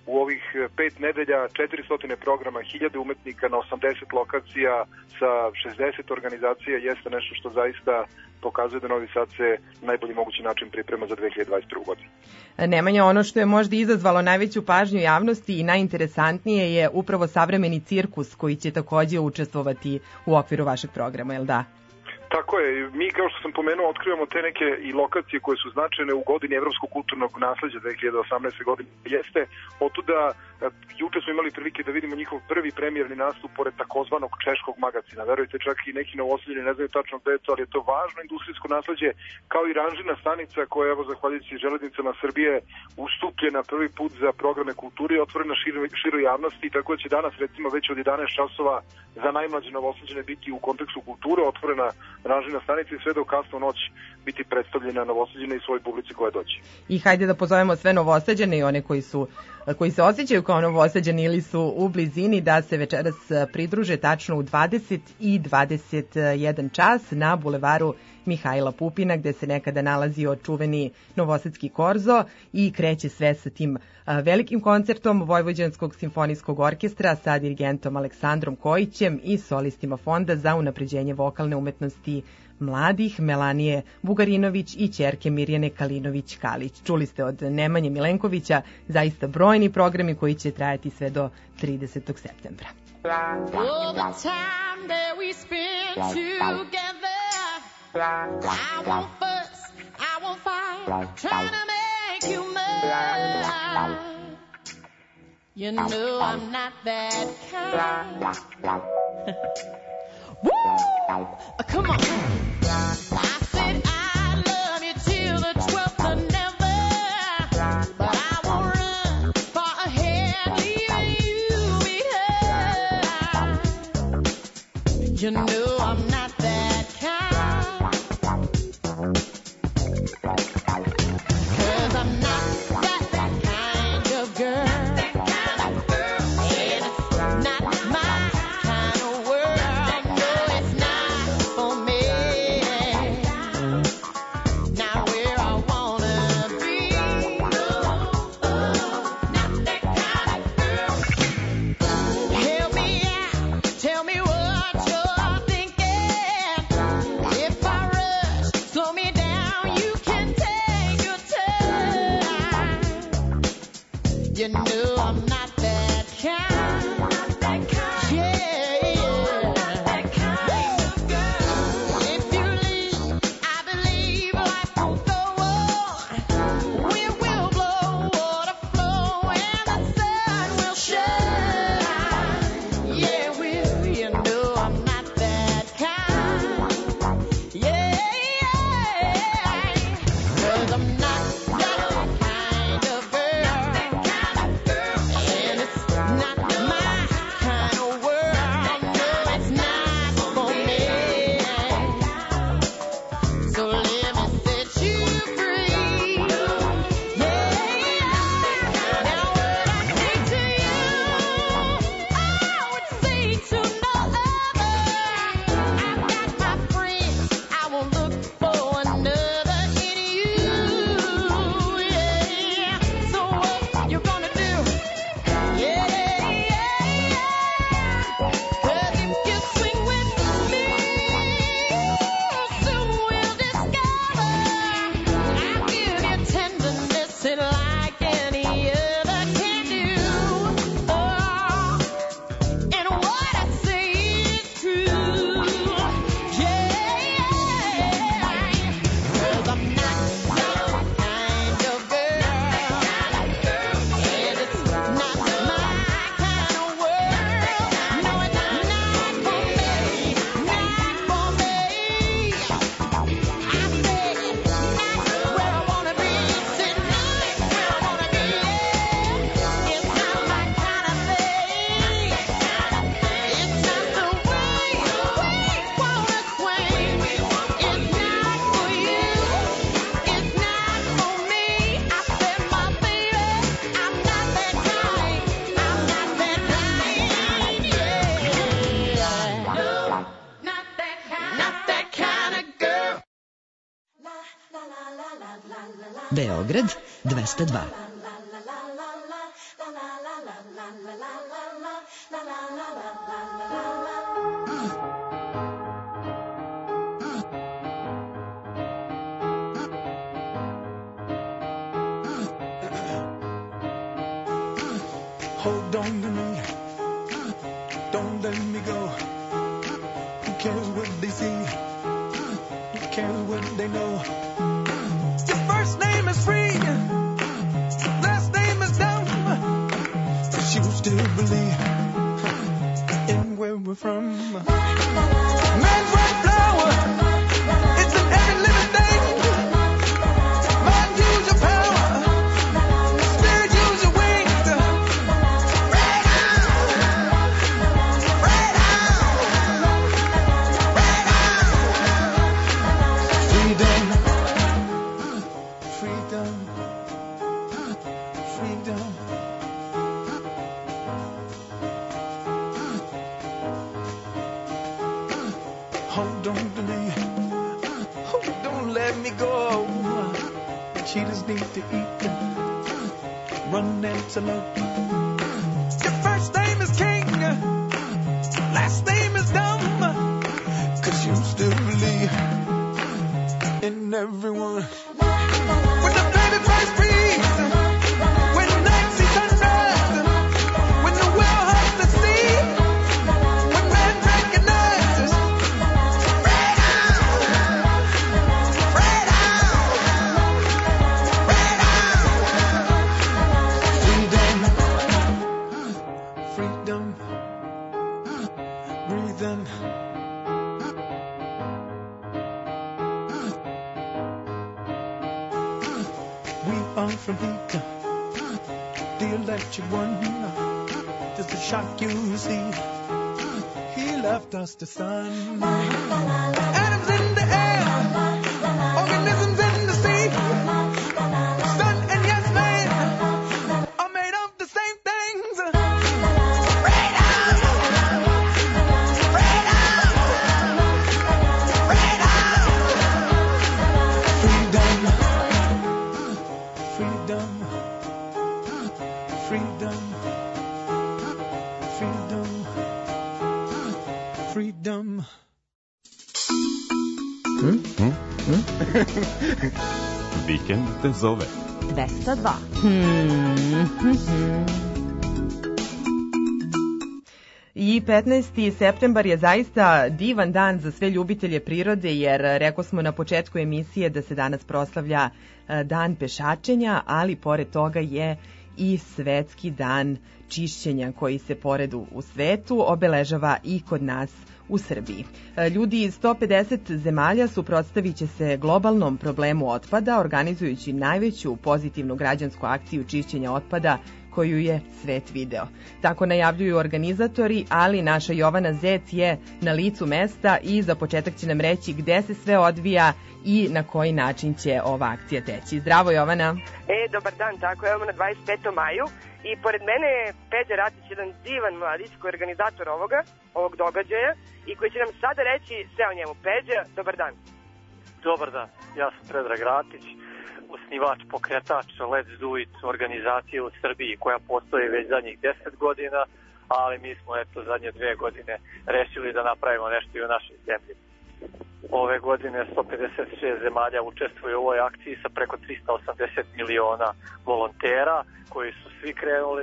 [SPEAKER 15] u ovih 5 nedelja, 400 programa, 1000 umetnika na 80 lokacija sa 60 organizacija jeste nešto što zaista pokazuje da Novi Sad se najbolji mogući način priprema za 2021. godinu.
[SPEAKER 4] Nemanja, ono što je možda izazvalo najveću pažnju javnosti i najinteresantnije je upravo savremeni cirkus koji će takođe učestvovati u okviru vašeg programa, je li da?
[SPEAKER 15] Tako je, mi kao što sam pomenuo otkrivamo te neke i lokacije koje su značajne u godini Evropskog kulturnog nasleđa 2018. godine. Jeste, otuda juče smo imali prilike da vidimo njihov prvi premijerni nastup pored takozvanog češkog magacina. Verujte, čak i neki Novosađani ne znaju tačno gde je to, ali je to važno industrijsko nasleđe, kao i ranžirna stanica koja je, evo, zahvaljujući železnicama Srbije, ustupljena prvi put za programe kulture i otvorena široj javnosti, tako da će danas, recimo, već od 11 časova za najmlađe Novosađane biti u kontekstu kulture otvorena ranžirna stanica i sve do kasno noć biti predstavljena Novosađane i svoj publici koja dođe.
[SPEAKER 4] I hajde da pozovemo sve Novosađane i one koji se osjećaju kao Novosađani ili su u blizini da se večeras pridruže tačno u 20 i 21 čas na bulevaru Mihajla Pupina, gde se nekada nalazio čuveni novosadski korzo i kreće sve sa tim velikim koncertom Vojvođanskog simfonijskog orkestra sa dirigentom Aleksandrom Kojićem i solistima Fonda za unapređenje vokalne umetnosti mladih Melanije Bugarinović i ćerke Mirjane Kalinović-Kalić. Čuli ste od Nemanje Milenkovića zaista brojni programi koji će trajati sve do 30. septembra.
[SPEAKER 6] All the time that we spend together, I won't fuss, I won't fight, trying to make you mine. You know I'm not that kind. Woo! Come on. I said I love you till the 12th of never, but I won't run far ahead, leaving you behind. You know I'm not that kind, 'cause I'm not that kind of girl. And it's not my kind of world. No, it's not for me. Not where I wanna be. Not that kind of girl. Help me out. Tell me what you're thinking. If I rush, slow me down. You can take your time. You know I'm not that kind. Yeah, if you leave, I believe life will go on. Wind will blow, water flow, and the sun will shine. Yeah, will, you know I'm not that kind. Yeah, 'cause I'm not that kind of girl. And it's not my kind of world. No, it's not for me. So let me set you free. Yeah. Now what I say to you, I would say to no other. I've got my friends, I won't look for another in you. Yeah. So what you gonna do? Yeah. 'Cause if you swing with me, soon we'll discover I'll give you tenderness and like any other can do. Oh, and what I say is true. Yeah. 'Cause I'm not your kind of girl. And it's not my kind of world. No, it's not for me. Not for me. I said, not where I wanna be. Said not where I wanna be. It's not my kind of thing. It's not the way we wanna swing. It's not for you. It's not for me. I said, my baby, I'm not that kind. I'm not that kind. Yeah. No, not that kind. Not that kind of girl.
[SPEAKER 11] Beograd 202.
[SPEAKER 3] Hold on to me, don't let me go. Who cares what they see? Who cares what they know? Your first name is free, last name is dumb, but you still believe in where we're from. Man's right flower, it's in every living thing. Mind, use your power, spirit, use your wings. Freedom, freedom, freedom. Hold on to me, oh, don't let me go. Cheetahs need to eat, run antelope. Your first name is King, last name is Dumb, 'cause you still believe in everyone. When the baby first breathes, when night sees sunrise, when the whale hugs the sea, when man recognizes freedom, breathe in. We are from heat, the electric one. Just a shock you see. He left us the sun. Atoms in the air, organisms in the sea. Sun and yes man are made of the same things. Freedom, freedom, freedom, freedom.
[SPEAKER 2] Vikend te zove.
[SPEAKER 1] 202.
[SPEAKER 4] I 15. septembar je zaista divan dan za sve ljubitelje prirode, jer rekao smo na početku emisije da se danas proslavlja dan pešačenja, ali pored toga je i svetski dan čišćenja koji se pored u svetu obeležava i kod nas u Srbiji. Ljudi iz 150 zemalja suprotstavit će se globalnom problemu otpada, organizujući najveću pozitivnu građansku akciju čišćenja otpada koju je svet video. Tako najavljuju organizatori, ali naša Jovana Zec je na licu mesta i za početak će nam reći gde se sve odvija i na koji način će ova akcija teći. Zdravo, Jovana.
[SPEAKER 16] Dobar dan, tako evo na 25. maju i pored mene je Peđa Ratić, jedan divan mladić koji je organizator ovog događaja i koji će nam sada reći sve o njemu. Peđa, dobar dan.
[SPEAKER 17] Dobar dan, ja sam Predrag Ratić, osnivač, pokretač Let's Do It organizacije u Srbiji koja postoji već zadnjih 10 godina, ali mi smo zadnje 2 godine rešili da napravimo nešto i u našoj zemlji. Ove godine 156 zemalja učestvuje u ovoj akciji sa preko 380 miliona volontera koji su svi krenuli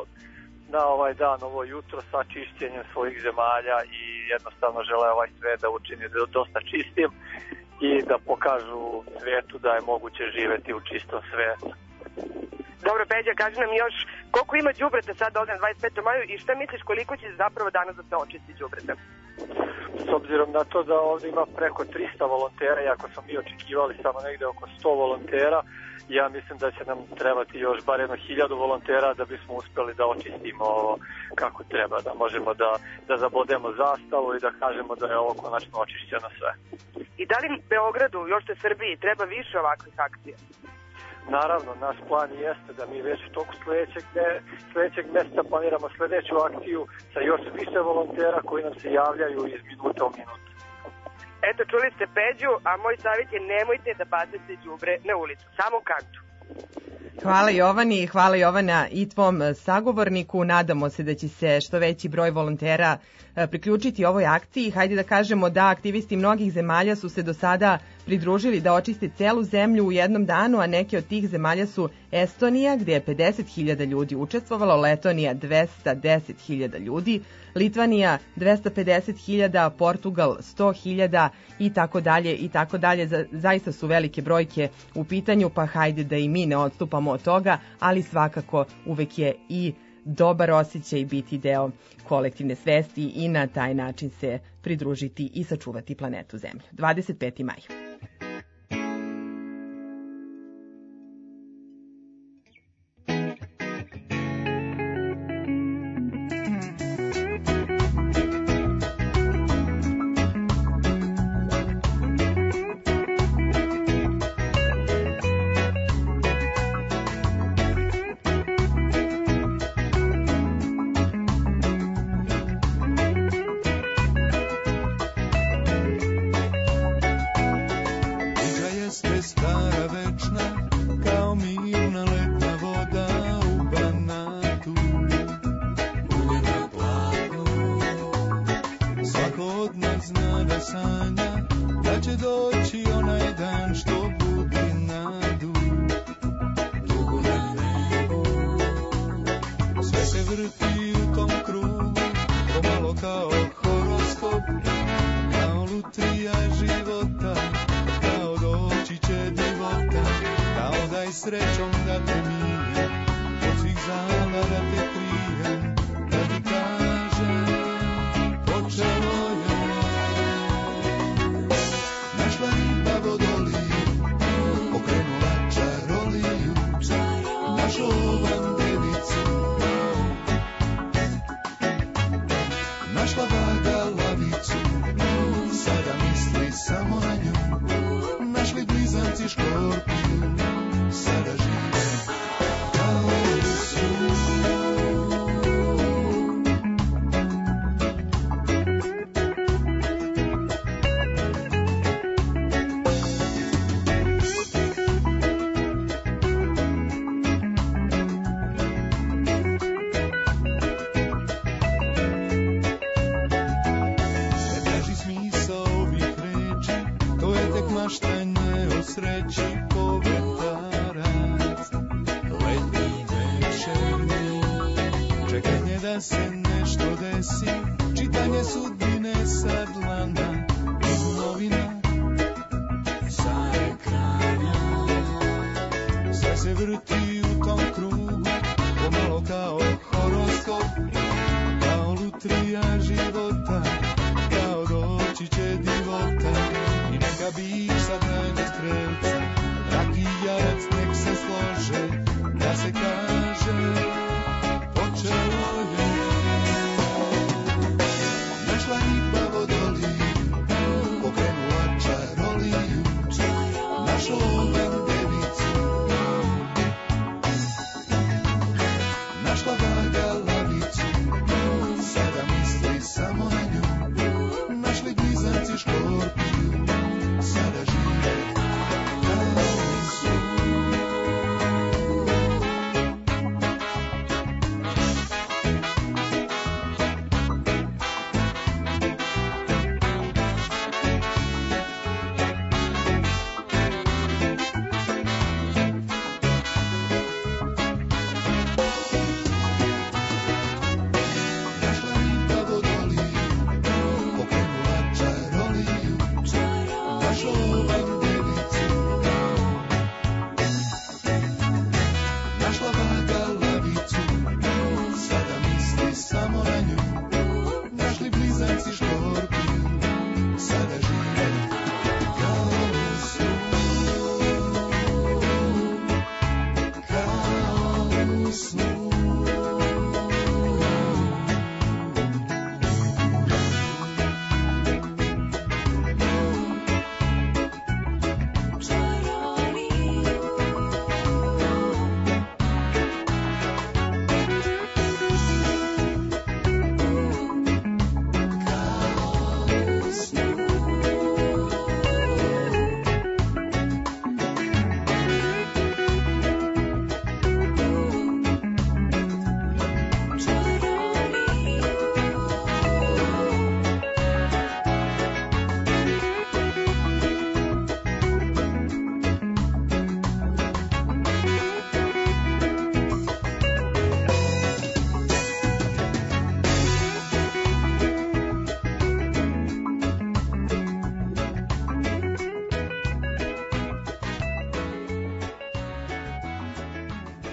[SPEAKER 17] na ovaj dan, ovo jutro sa čišćenjem svojih zemalja i jednostavno žele ovaj svet da učini dosta čistim i da pokažu svetu da je moguće živeti u čistom svetu.
[SPEAKER 16] Dobro, Peđa, kaži nam još koliko ima đubreta sad ovdje na 25. maju i šta misliš koliko će zapravo danas da se očisti đubreta?
[SPEAKER 17] S obzirom na to da ovdje ima preko 300 volontera, iako smo mi očekivali samo negde oko 100 volontera, ja mislim da će nam trebati još bar jedno 1000 volontera da bismo uspeli da očistimo ovo kako treba, da možemo da zabodemo zastavu i da kažemo da je ovo konačno očišćeno sve.
[SPEAKER 16] I da li Beogradu, još te Srbiji, treba više ovakvih akcija?
[SPEAKER 17] Naravno, naš plan jeste da mi već u toku sledećeg meseca planiramo sledeću akciju sa još više volontera koji nam se javljaju iz minuta u minutu.
[SPEAKER 16] Eto, čuli ste Peđu, a moj savjet je nemojte da bacate đubre na ulicu, samo u kantu.
[SPEAKER 4] Hvala Jovani, hvala Jovana i tvom sagovorniku. Nadamo se da će se što veći broj volontera priključiti ovoj akciji. Hajde da kažemo da aktivisti mnogih zemalja su se do sada pridružili da očiste celu zemlju u jednom danu, a neke od tih zemalja su Estonija, gde je 50.000 ljudi učestvovalo, Letonija 210.000 ljudi, Litvanija 250.000, Portugal 100.000 i tako dalje i tako dalje. Zaista su velike brojke u pitanju, pa hajde da i mi ne odstupamo od toga, ali svakako uvek je i dobar osjećaj biti deo kolektivne svesti i na taj način se pridružiti i sačuvati planetu Zemlju. 25. maj.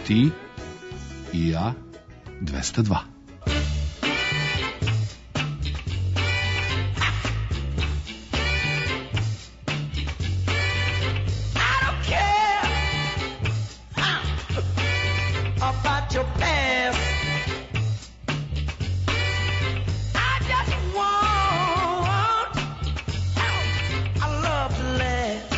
[SPEAKER 18] Ti i ja 202.
[SPEAKER 3] About your past, I just want I love to last.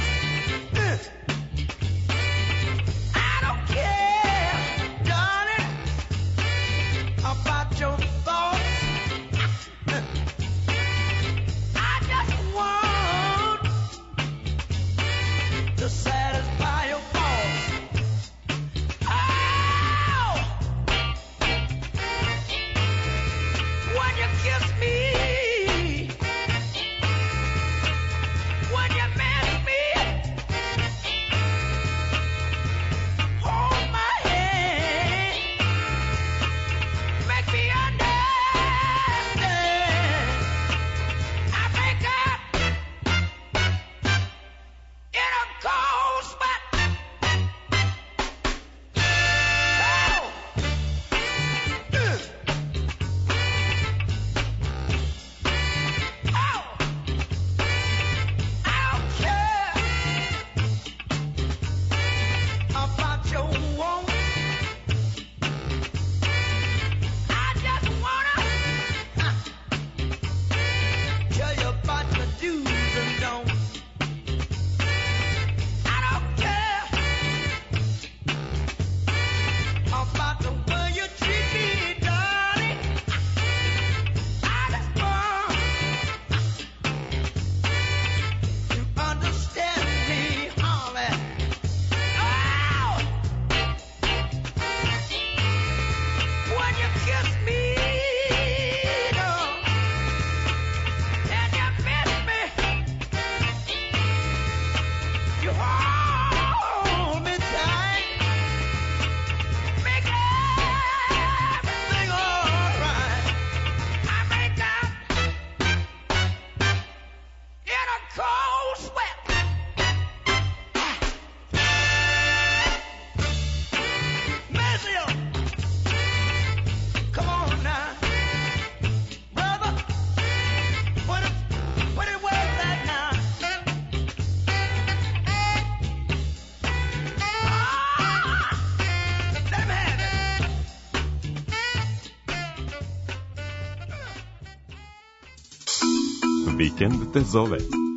[SPEAKER 3] I don't care, darling, about your thoughts. I just want to satisfy your thoughts. When you kiss me, when you miss me, hold my hand, make me understand. I make up in a cold sweat. About your wants, I just wanna tell you about your do's and don'ts. I don't care about the way you treat me, darling. I just want you understand me, honey. When you kiss me, and you miss me, you hold me tight, make everything alright. I make up in a cold sweat. Maceo, come on now, brother, put it where it's at now. Let him have it.
[SPEAKER 2] Vikend te zove.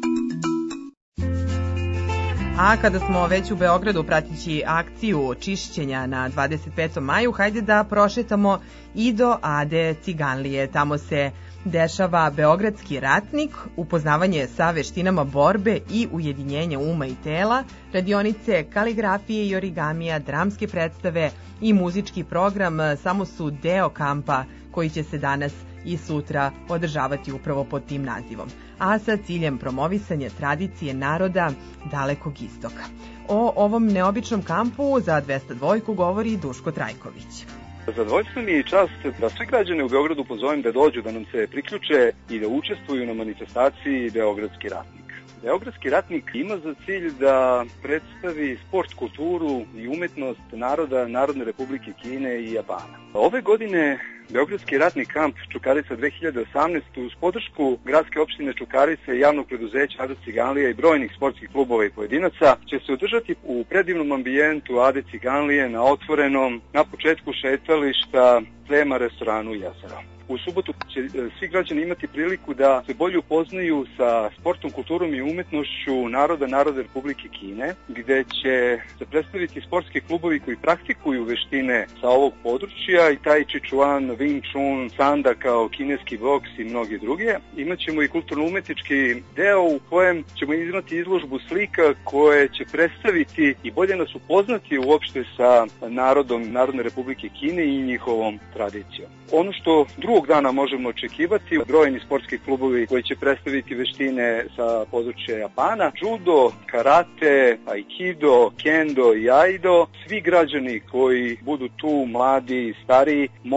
[SPEAKER 4] A kada smo već u Beogradu prateći akciju čišćenja na 25. maju, hajde da prošetamo i do Ade Ciganlije. Tamo se dešava Beogradski ratnik, upoznavanje sa veštinama borbe i ujedinjenja uma i tela, radionice kaligrafije i origamija, dramske predstave i muzički program samo su deo kampa koji će se danas i sutra održavati upravo pod tim nazivom, a sa ciljem promovisanja tradicije naroda Dalekog istoka. O ovom neobičnom kampu za 202 govori Duško Trajković.
[SPEAKER 19] Zadovoljstvo mi je i čast da sve građane u Beogradu pozovem da dođu, da nam se priključe i da učestvuju na manifestaciji Beogradski ratnik. Beogradski ratnik ima za cilj da predstavi sport, kulturu i umetnost naroda Narodne Republike Kine i Japana. Ove godine Beogradski ratni kamp Čukarica 2018 uz podršku gradske opštine Čukarica i javnog preduzeća Ada Ciganlija i brojnih sportskih klubova i pojedinaca će se održati u predivnom ambijentu Ade Ciganlije na otvorenom, na početku šetališta prema restoranu Jezero. U subotu će svi građani imati priliku da se bolje upoznaju sa sportom, kulturom i umetnošću naroda Narodne Republike Kine, gde će se predstaviti sportski klubovi koji praktikuju veštine sa ovog područja i Tai Chi Chuan, Wing Chun, Sanda kao kineski boks i mnogi druge. Imaćemo i kulturno-umetnički deo u kojem ćemo imati izložbu slika koje će predstaviti i bolje nas upoznati uopšte sa narodom Narodne Republike Kine i njihovom tradicijom. Ono što drugog dana možemo očekivati, brojni sportski klubovi koji će predstaviti veštine sa područja Japana, judo, karate, aikido, kendo i aido. Svi građani koji budu tu, mladi i stariji, moći će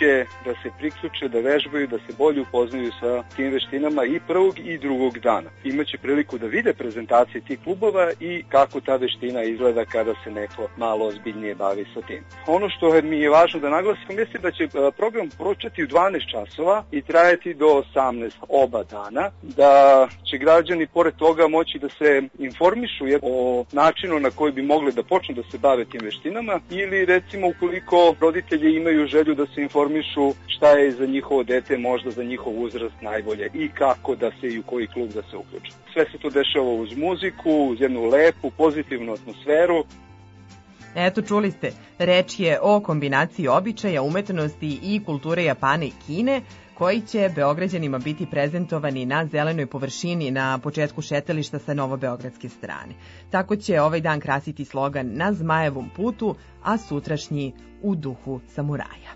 [SPEAKER 19] prilike da se priključe, da vežbaju, da se bolje upoznaju sa tim veštinama i prvog i drugog dana. Imaće priliku da vide prezentacije tih klubova i kako ta veština izgleda kada se neko malo ozbiljnije bavi sa tim. Ono što mi je važno da naglasim jeste da će program početi u 12 časova i trajati do 18 oba dana, da će građani pored toga moći da se informišu o načinu na koji bi mogli da počnu da se bave tim veštinama ili recimo ukoliko roditelji imaju želju da se informišu šta je za njihovo dete, možda za njihov uzrast najbolje i kako da se i u koji klub da se uključe. Sve se to dešava uz muziku, uz jednu lepu, pozitivnu atmosferu.
[SPEAKER 4] Eto, čuli ste, reč je o kombinaciji običaja, umetnosti i kulture Japana i Kine, koji će Beograđanima biti prezentovani na zelenoj površini na početku šetališta sa novobeogradske strane. Tako će ovaj dan krasiti slogan Na Zmajevom putu, a sutrašnji U duhu samuraja.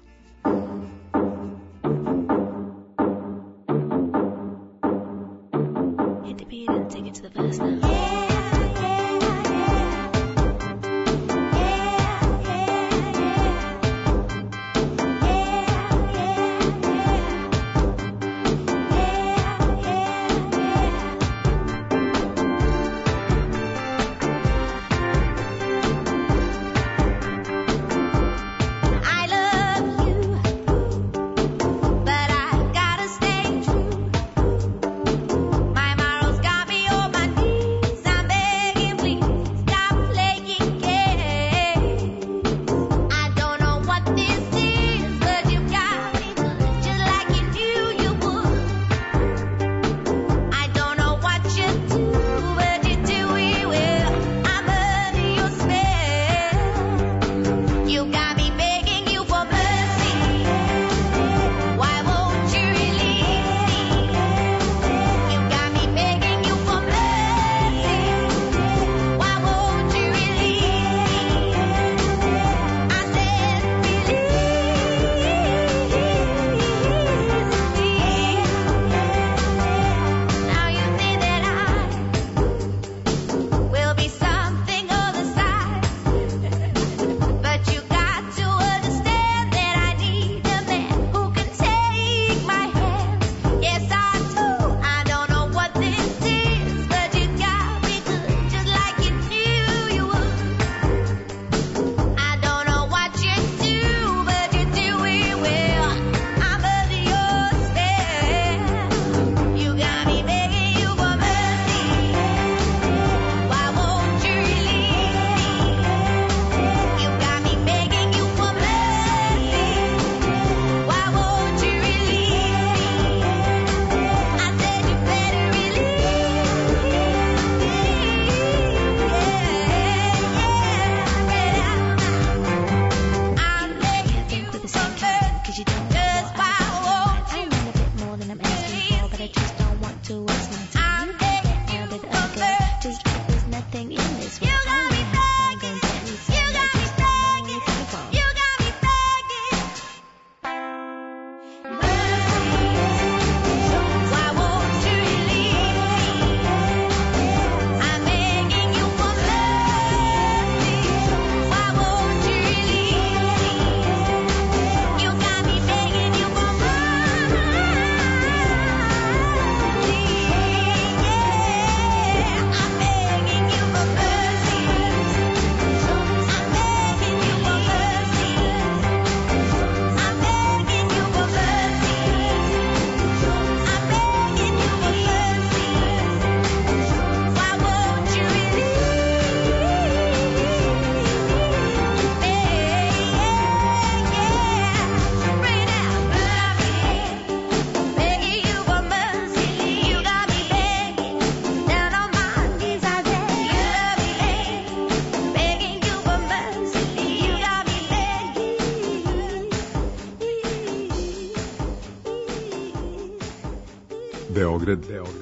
[SPEAKER 2] Beograd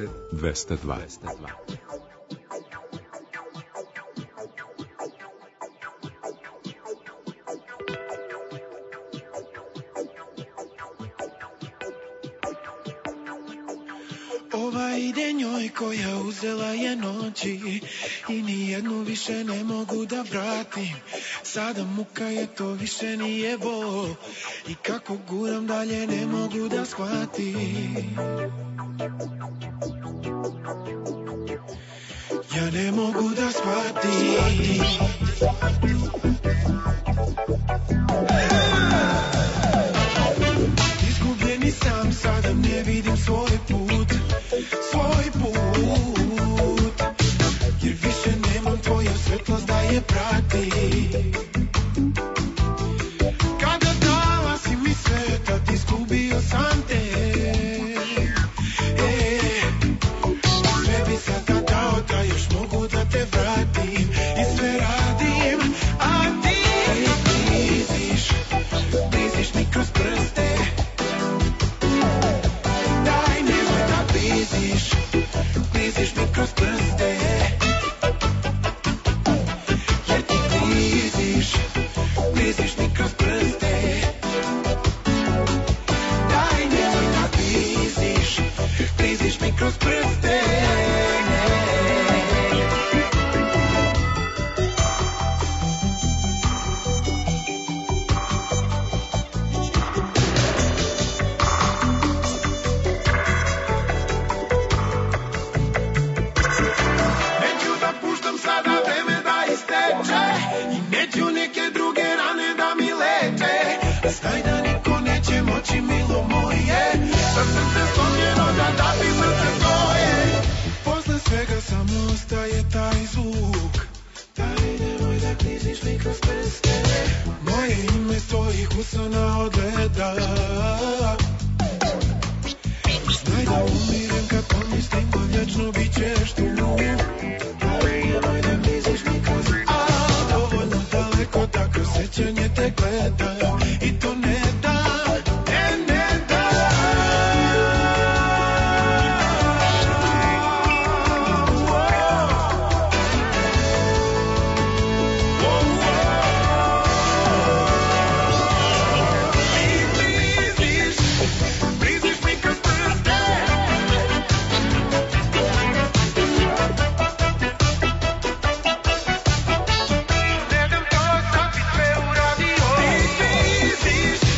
[SPEAKER 2] 202.
[SPEAKER 3] Ova ide njoj koja uzela je noći i nijednu više ne mogu da vratim. sada muka je, to više nije bol. I kako guram dalje ne mogu da shvatim. Ja ne mogu da shvatim. Izgubljeni sam, sada ne vidim svoj put. Svoj put. Jer više nemam tvoju svetlost da je prati. Kada dala si mi sve, tad izgubio sam te. Sve bi sada dao da još mogu da te vratim. I sve radim, a ti bliziš mi kroz prste. Daj nemoj da bliziš mi kroz prste. Jer ti bliziš mi kroz prste. Daj nemoj da bliziš mi kroz prste. Neću da puštam sada vreme da isteče i neću neke druge rane da mi leče. Znaj da niko neće moći, milo moje, sa srce slomljeno da bi srce svoje. Posle svega samo ostaje taj zvuk. Daj nemoj da kliziš mi kroz prste. Moje ime s tvojih usana odgleda. Znaj da umirem kad pomislim da vječno bit ćeš tu. Daj nemoj da kliziš mi kroz prste. Dovoljno daleko da kroz sećanje te gledam. I to ne da, ne da. Bliziš mi kroz prste. Ne dam to da bi sve uradio. Ti bliziš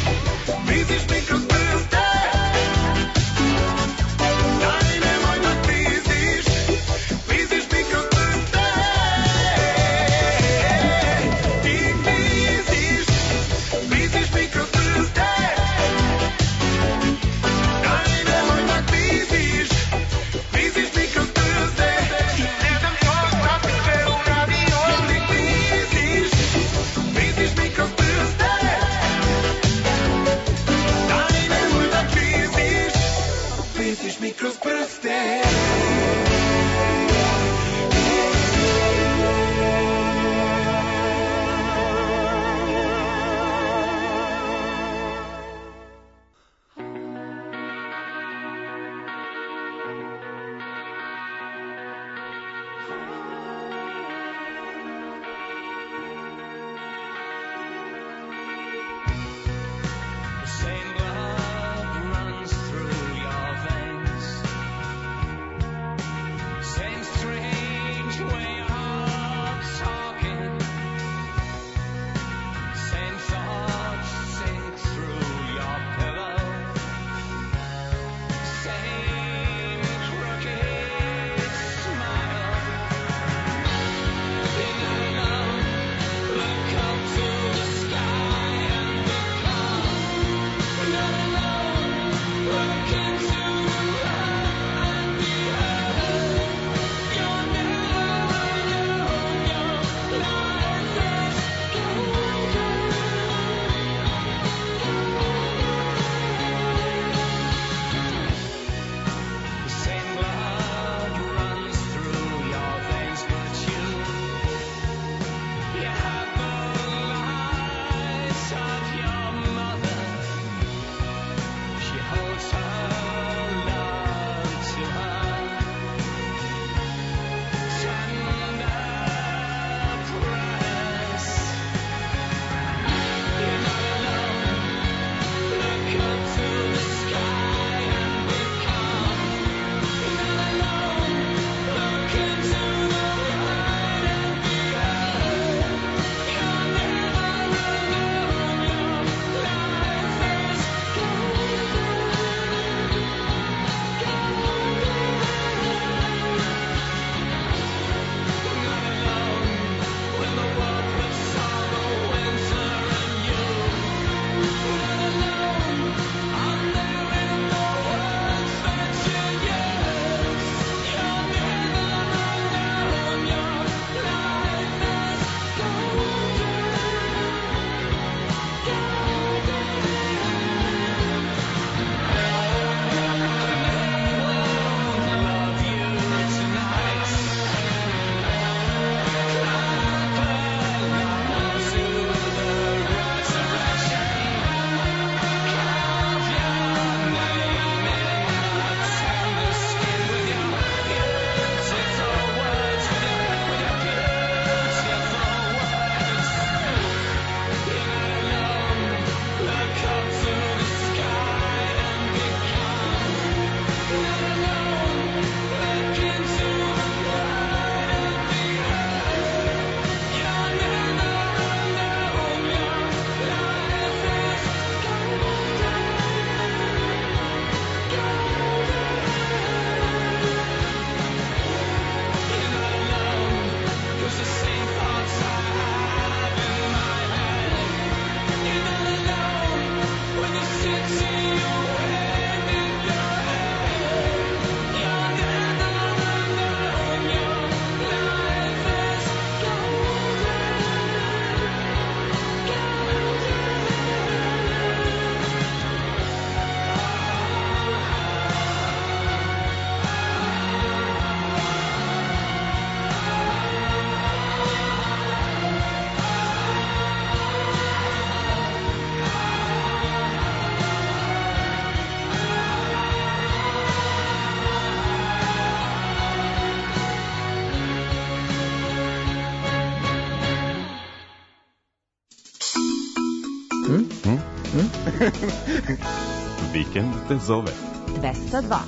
[SPEAKER 2] Vikend te zove.
[SPEAKER 1] 202.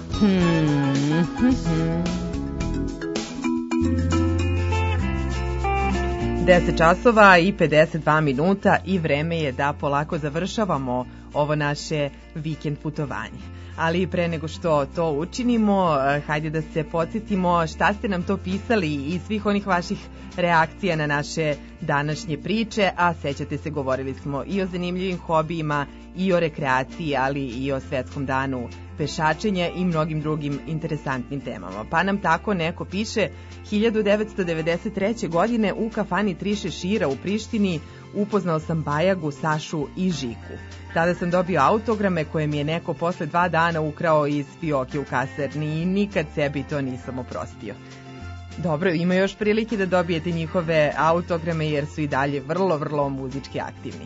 [SPEAKER 4] 10 časova i 52 minuta i vreme je da polako završavamo ovo naše vikend putovanje. Ali pre nego što to učinimo, hajde da se podsjetimo šta ste nam to pisali iz svih onih vaših reakcija na naše današnje priče, a sećate se, govorili smo i o zanimljivim hobijima, i o rekreaciji, ali i o svetskom danu pešačenja i mnogim drugim interesantnim temama. Pa nam tako neko piše: 1993. godine u kafani Tri šešira u Prištini upoznao sam Bajagu, Sašu i Žiku. Tada sam dobio autograme koje mi je neko posle 2 dana ukrao iz fioke u kasarni i nikad sebi to nisam oprostio. Dobro, ima još prilike da dobijete njihove autograme jer su i dalje vrlo, vrlo muzički aktivni.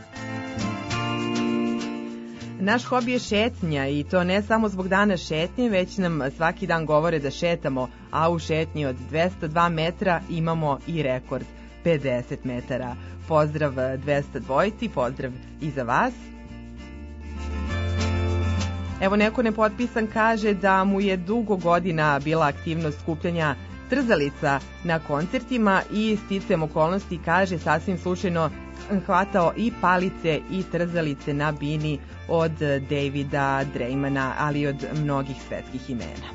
[SPEAKER 4] Naš hobi je šetnja i to ne samo zbog dana šetnje, već nam svaki dan govore da šetamo, a u šetnji od 202 metra imamo i rekord 50 metara. Pozdrav 202, pozdrav i za vas. Evo, neko nepotpisan kaže da mu je dugo godina bila aktivnost skupljanja trzalica na koncertima i sticajem okolnosti, kaže, sasvim slučajno hvatao i palice i trzalice na bini od Davida Dreymana, ali i od mnogih svetskih imena.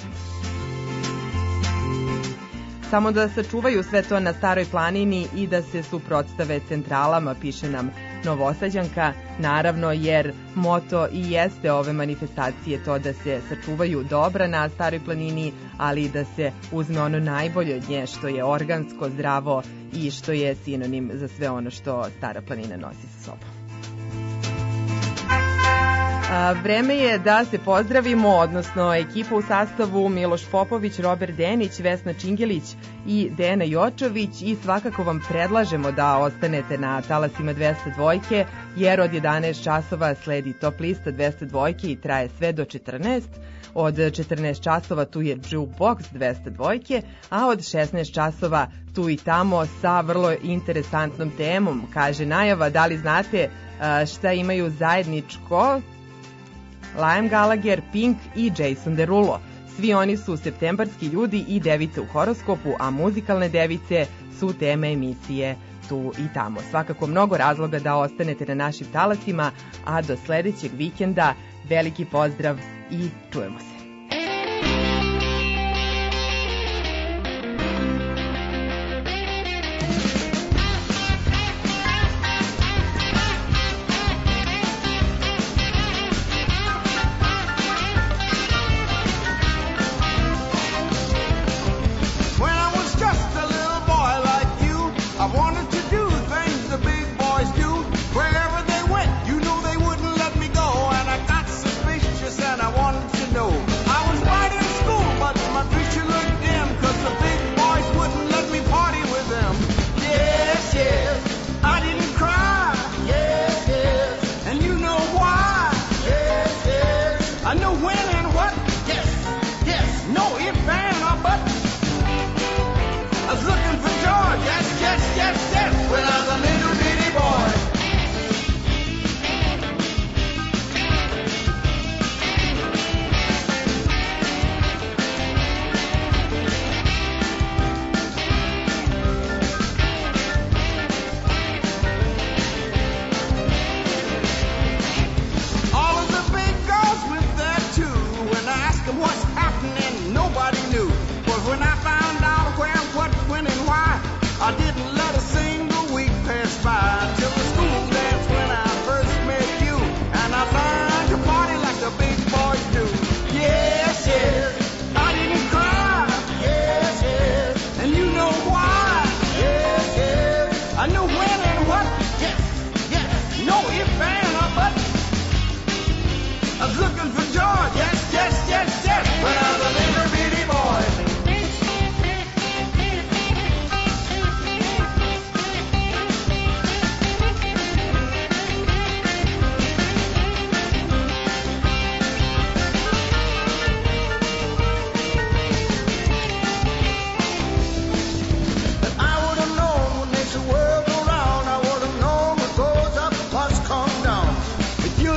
[SPEAKER 4] Samo da sačuvaju sve to na Staroj planini i da se suprotstave centralama, piše nam Novosađanka, naravno, jer moto i jeste ove manifestacije to da se sačuvaju dobra na Staroj planini, ali i da se uzme ono najbolje od nje, što je organsko, zdravo i što je sinonim za sve ono što Stara planina nosi sa sobom. Vreme je da se pozdravimo, odnosno ekipa u sastavu Miloš Popović, Robert Denić, Vesna Čingelić i Dejana Jočović, i svakako vam predlažemo da ostanete na talasima 202, jer od 11 časova sledi Top lista 202 i traje sve do 14. Od 14 časova tu je Jukebox 202, a od 16 časova tu i tamo sa vrlo interesantnom temom. Kaže najava, da li znate šta imaju zajedničko Liam Gallagher, Pink i Jason Derulo. Svi oni su septembarski ljudi i device u horoskopu, a muzikalne device su teme emisije Tu i tamo. Svakako mnogo razloga da ostanete na našim talasima, a do sledećeg vikenda veliki pozdrav i čujemo se.
[SPEAKER 3] And I got suspicious and I wanted to know. I was right in school.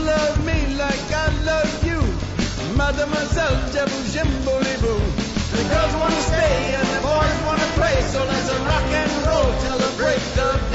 [SPEAKER 3] love me like I love you. Mademoiselle Jabou Jimbo-Lee-Boo. The girls wanna stay and the boys wanna play, so let's rock and roll till the break of day.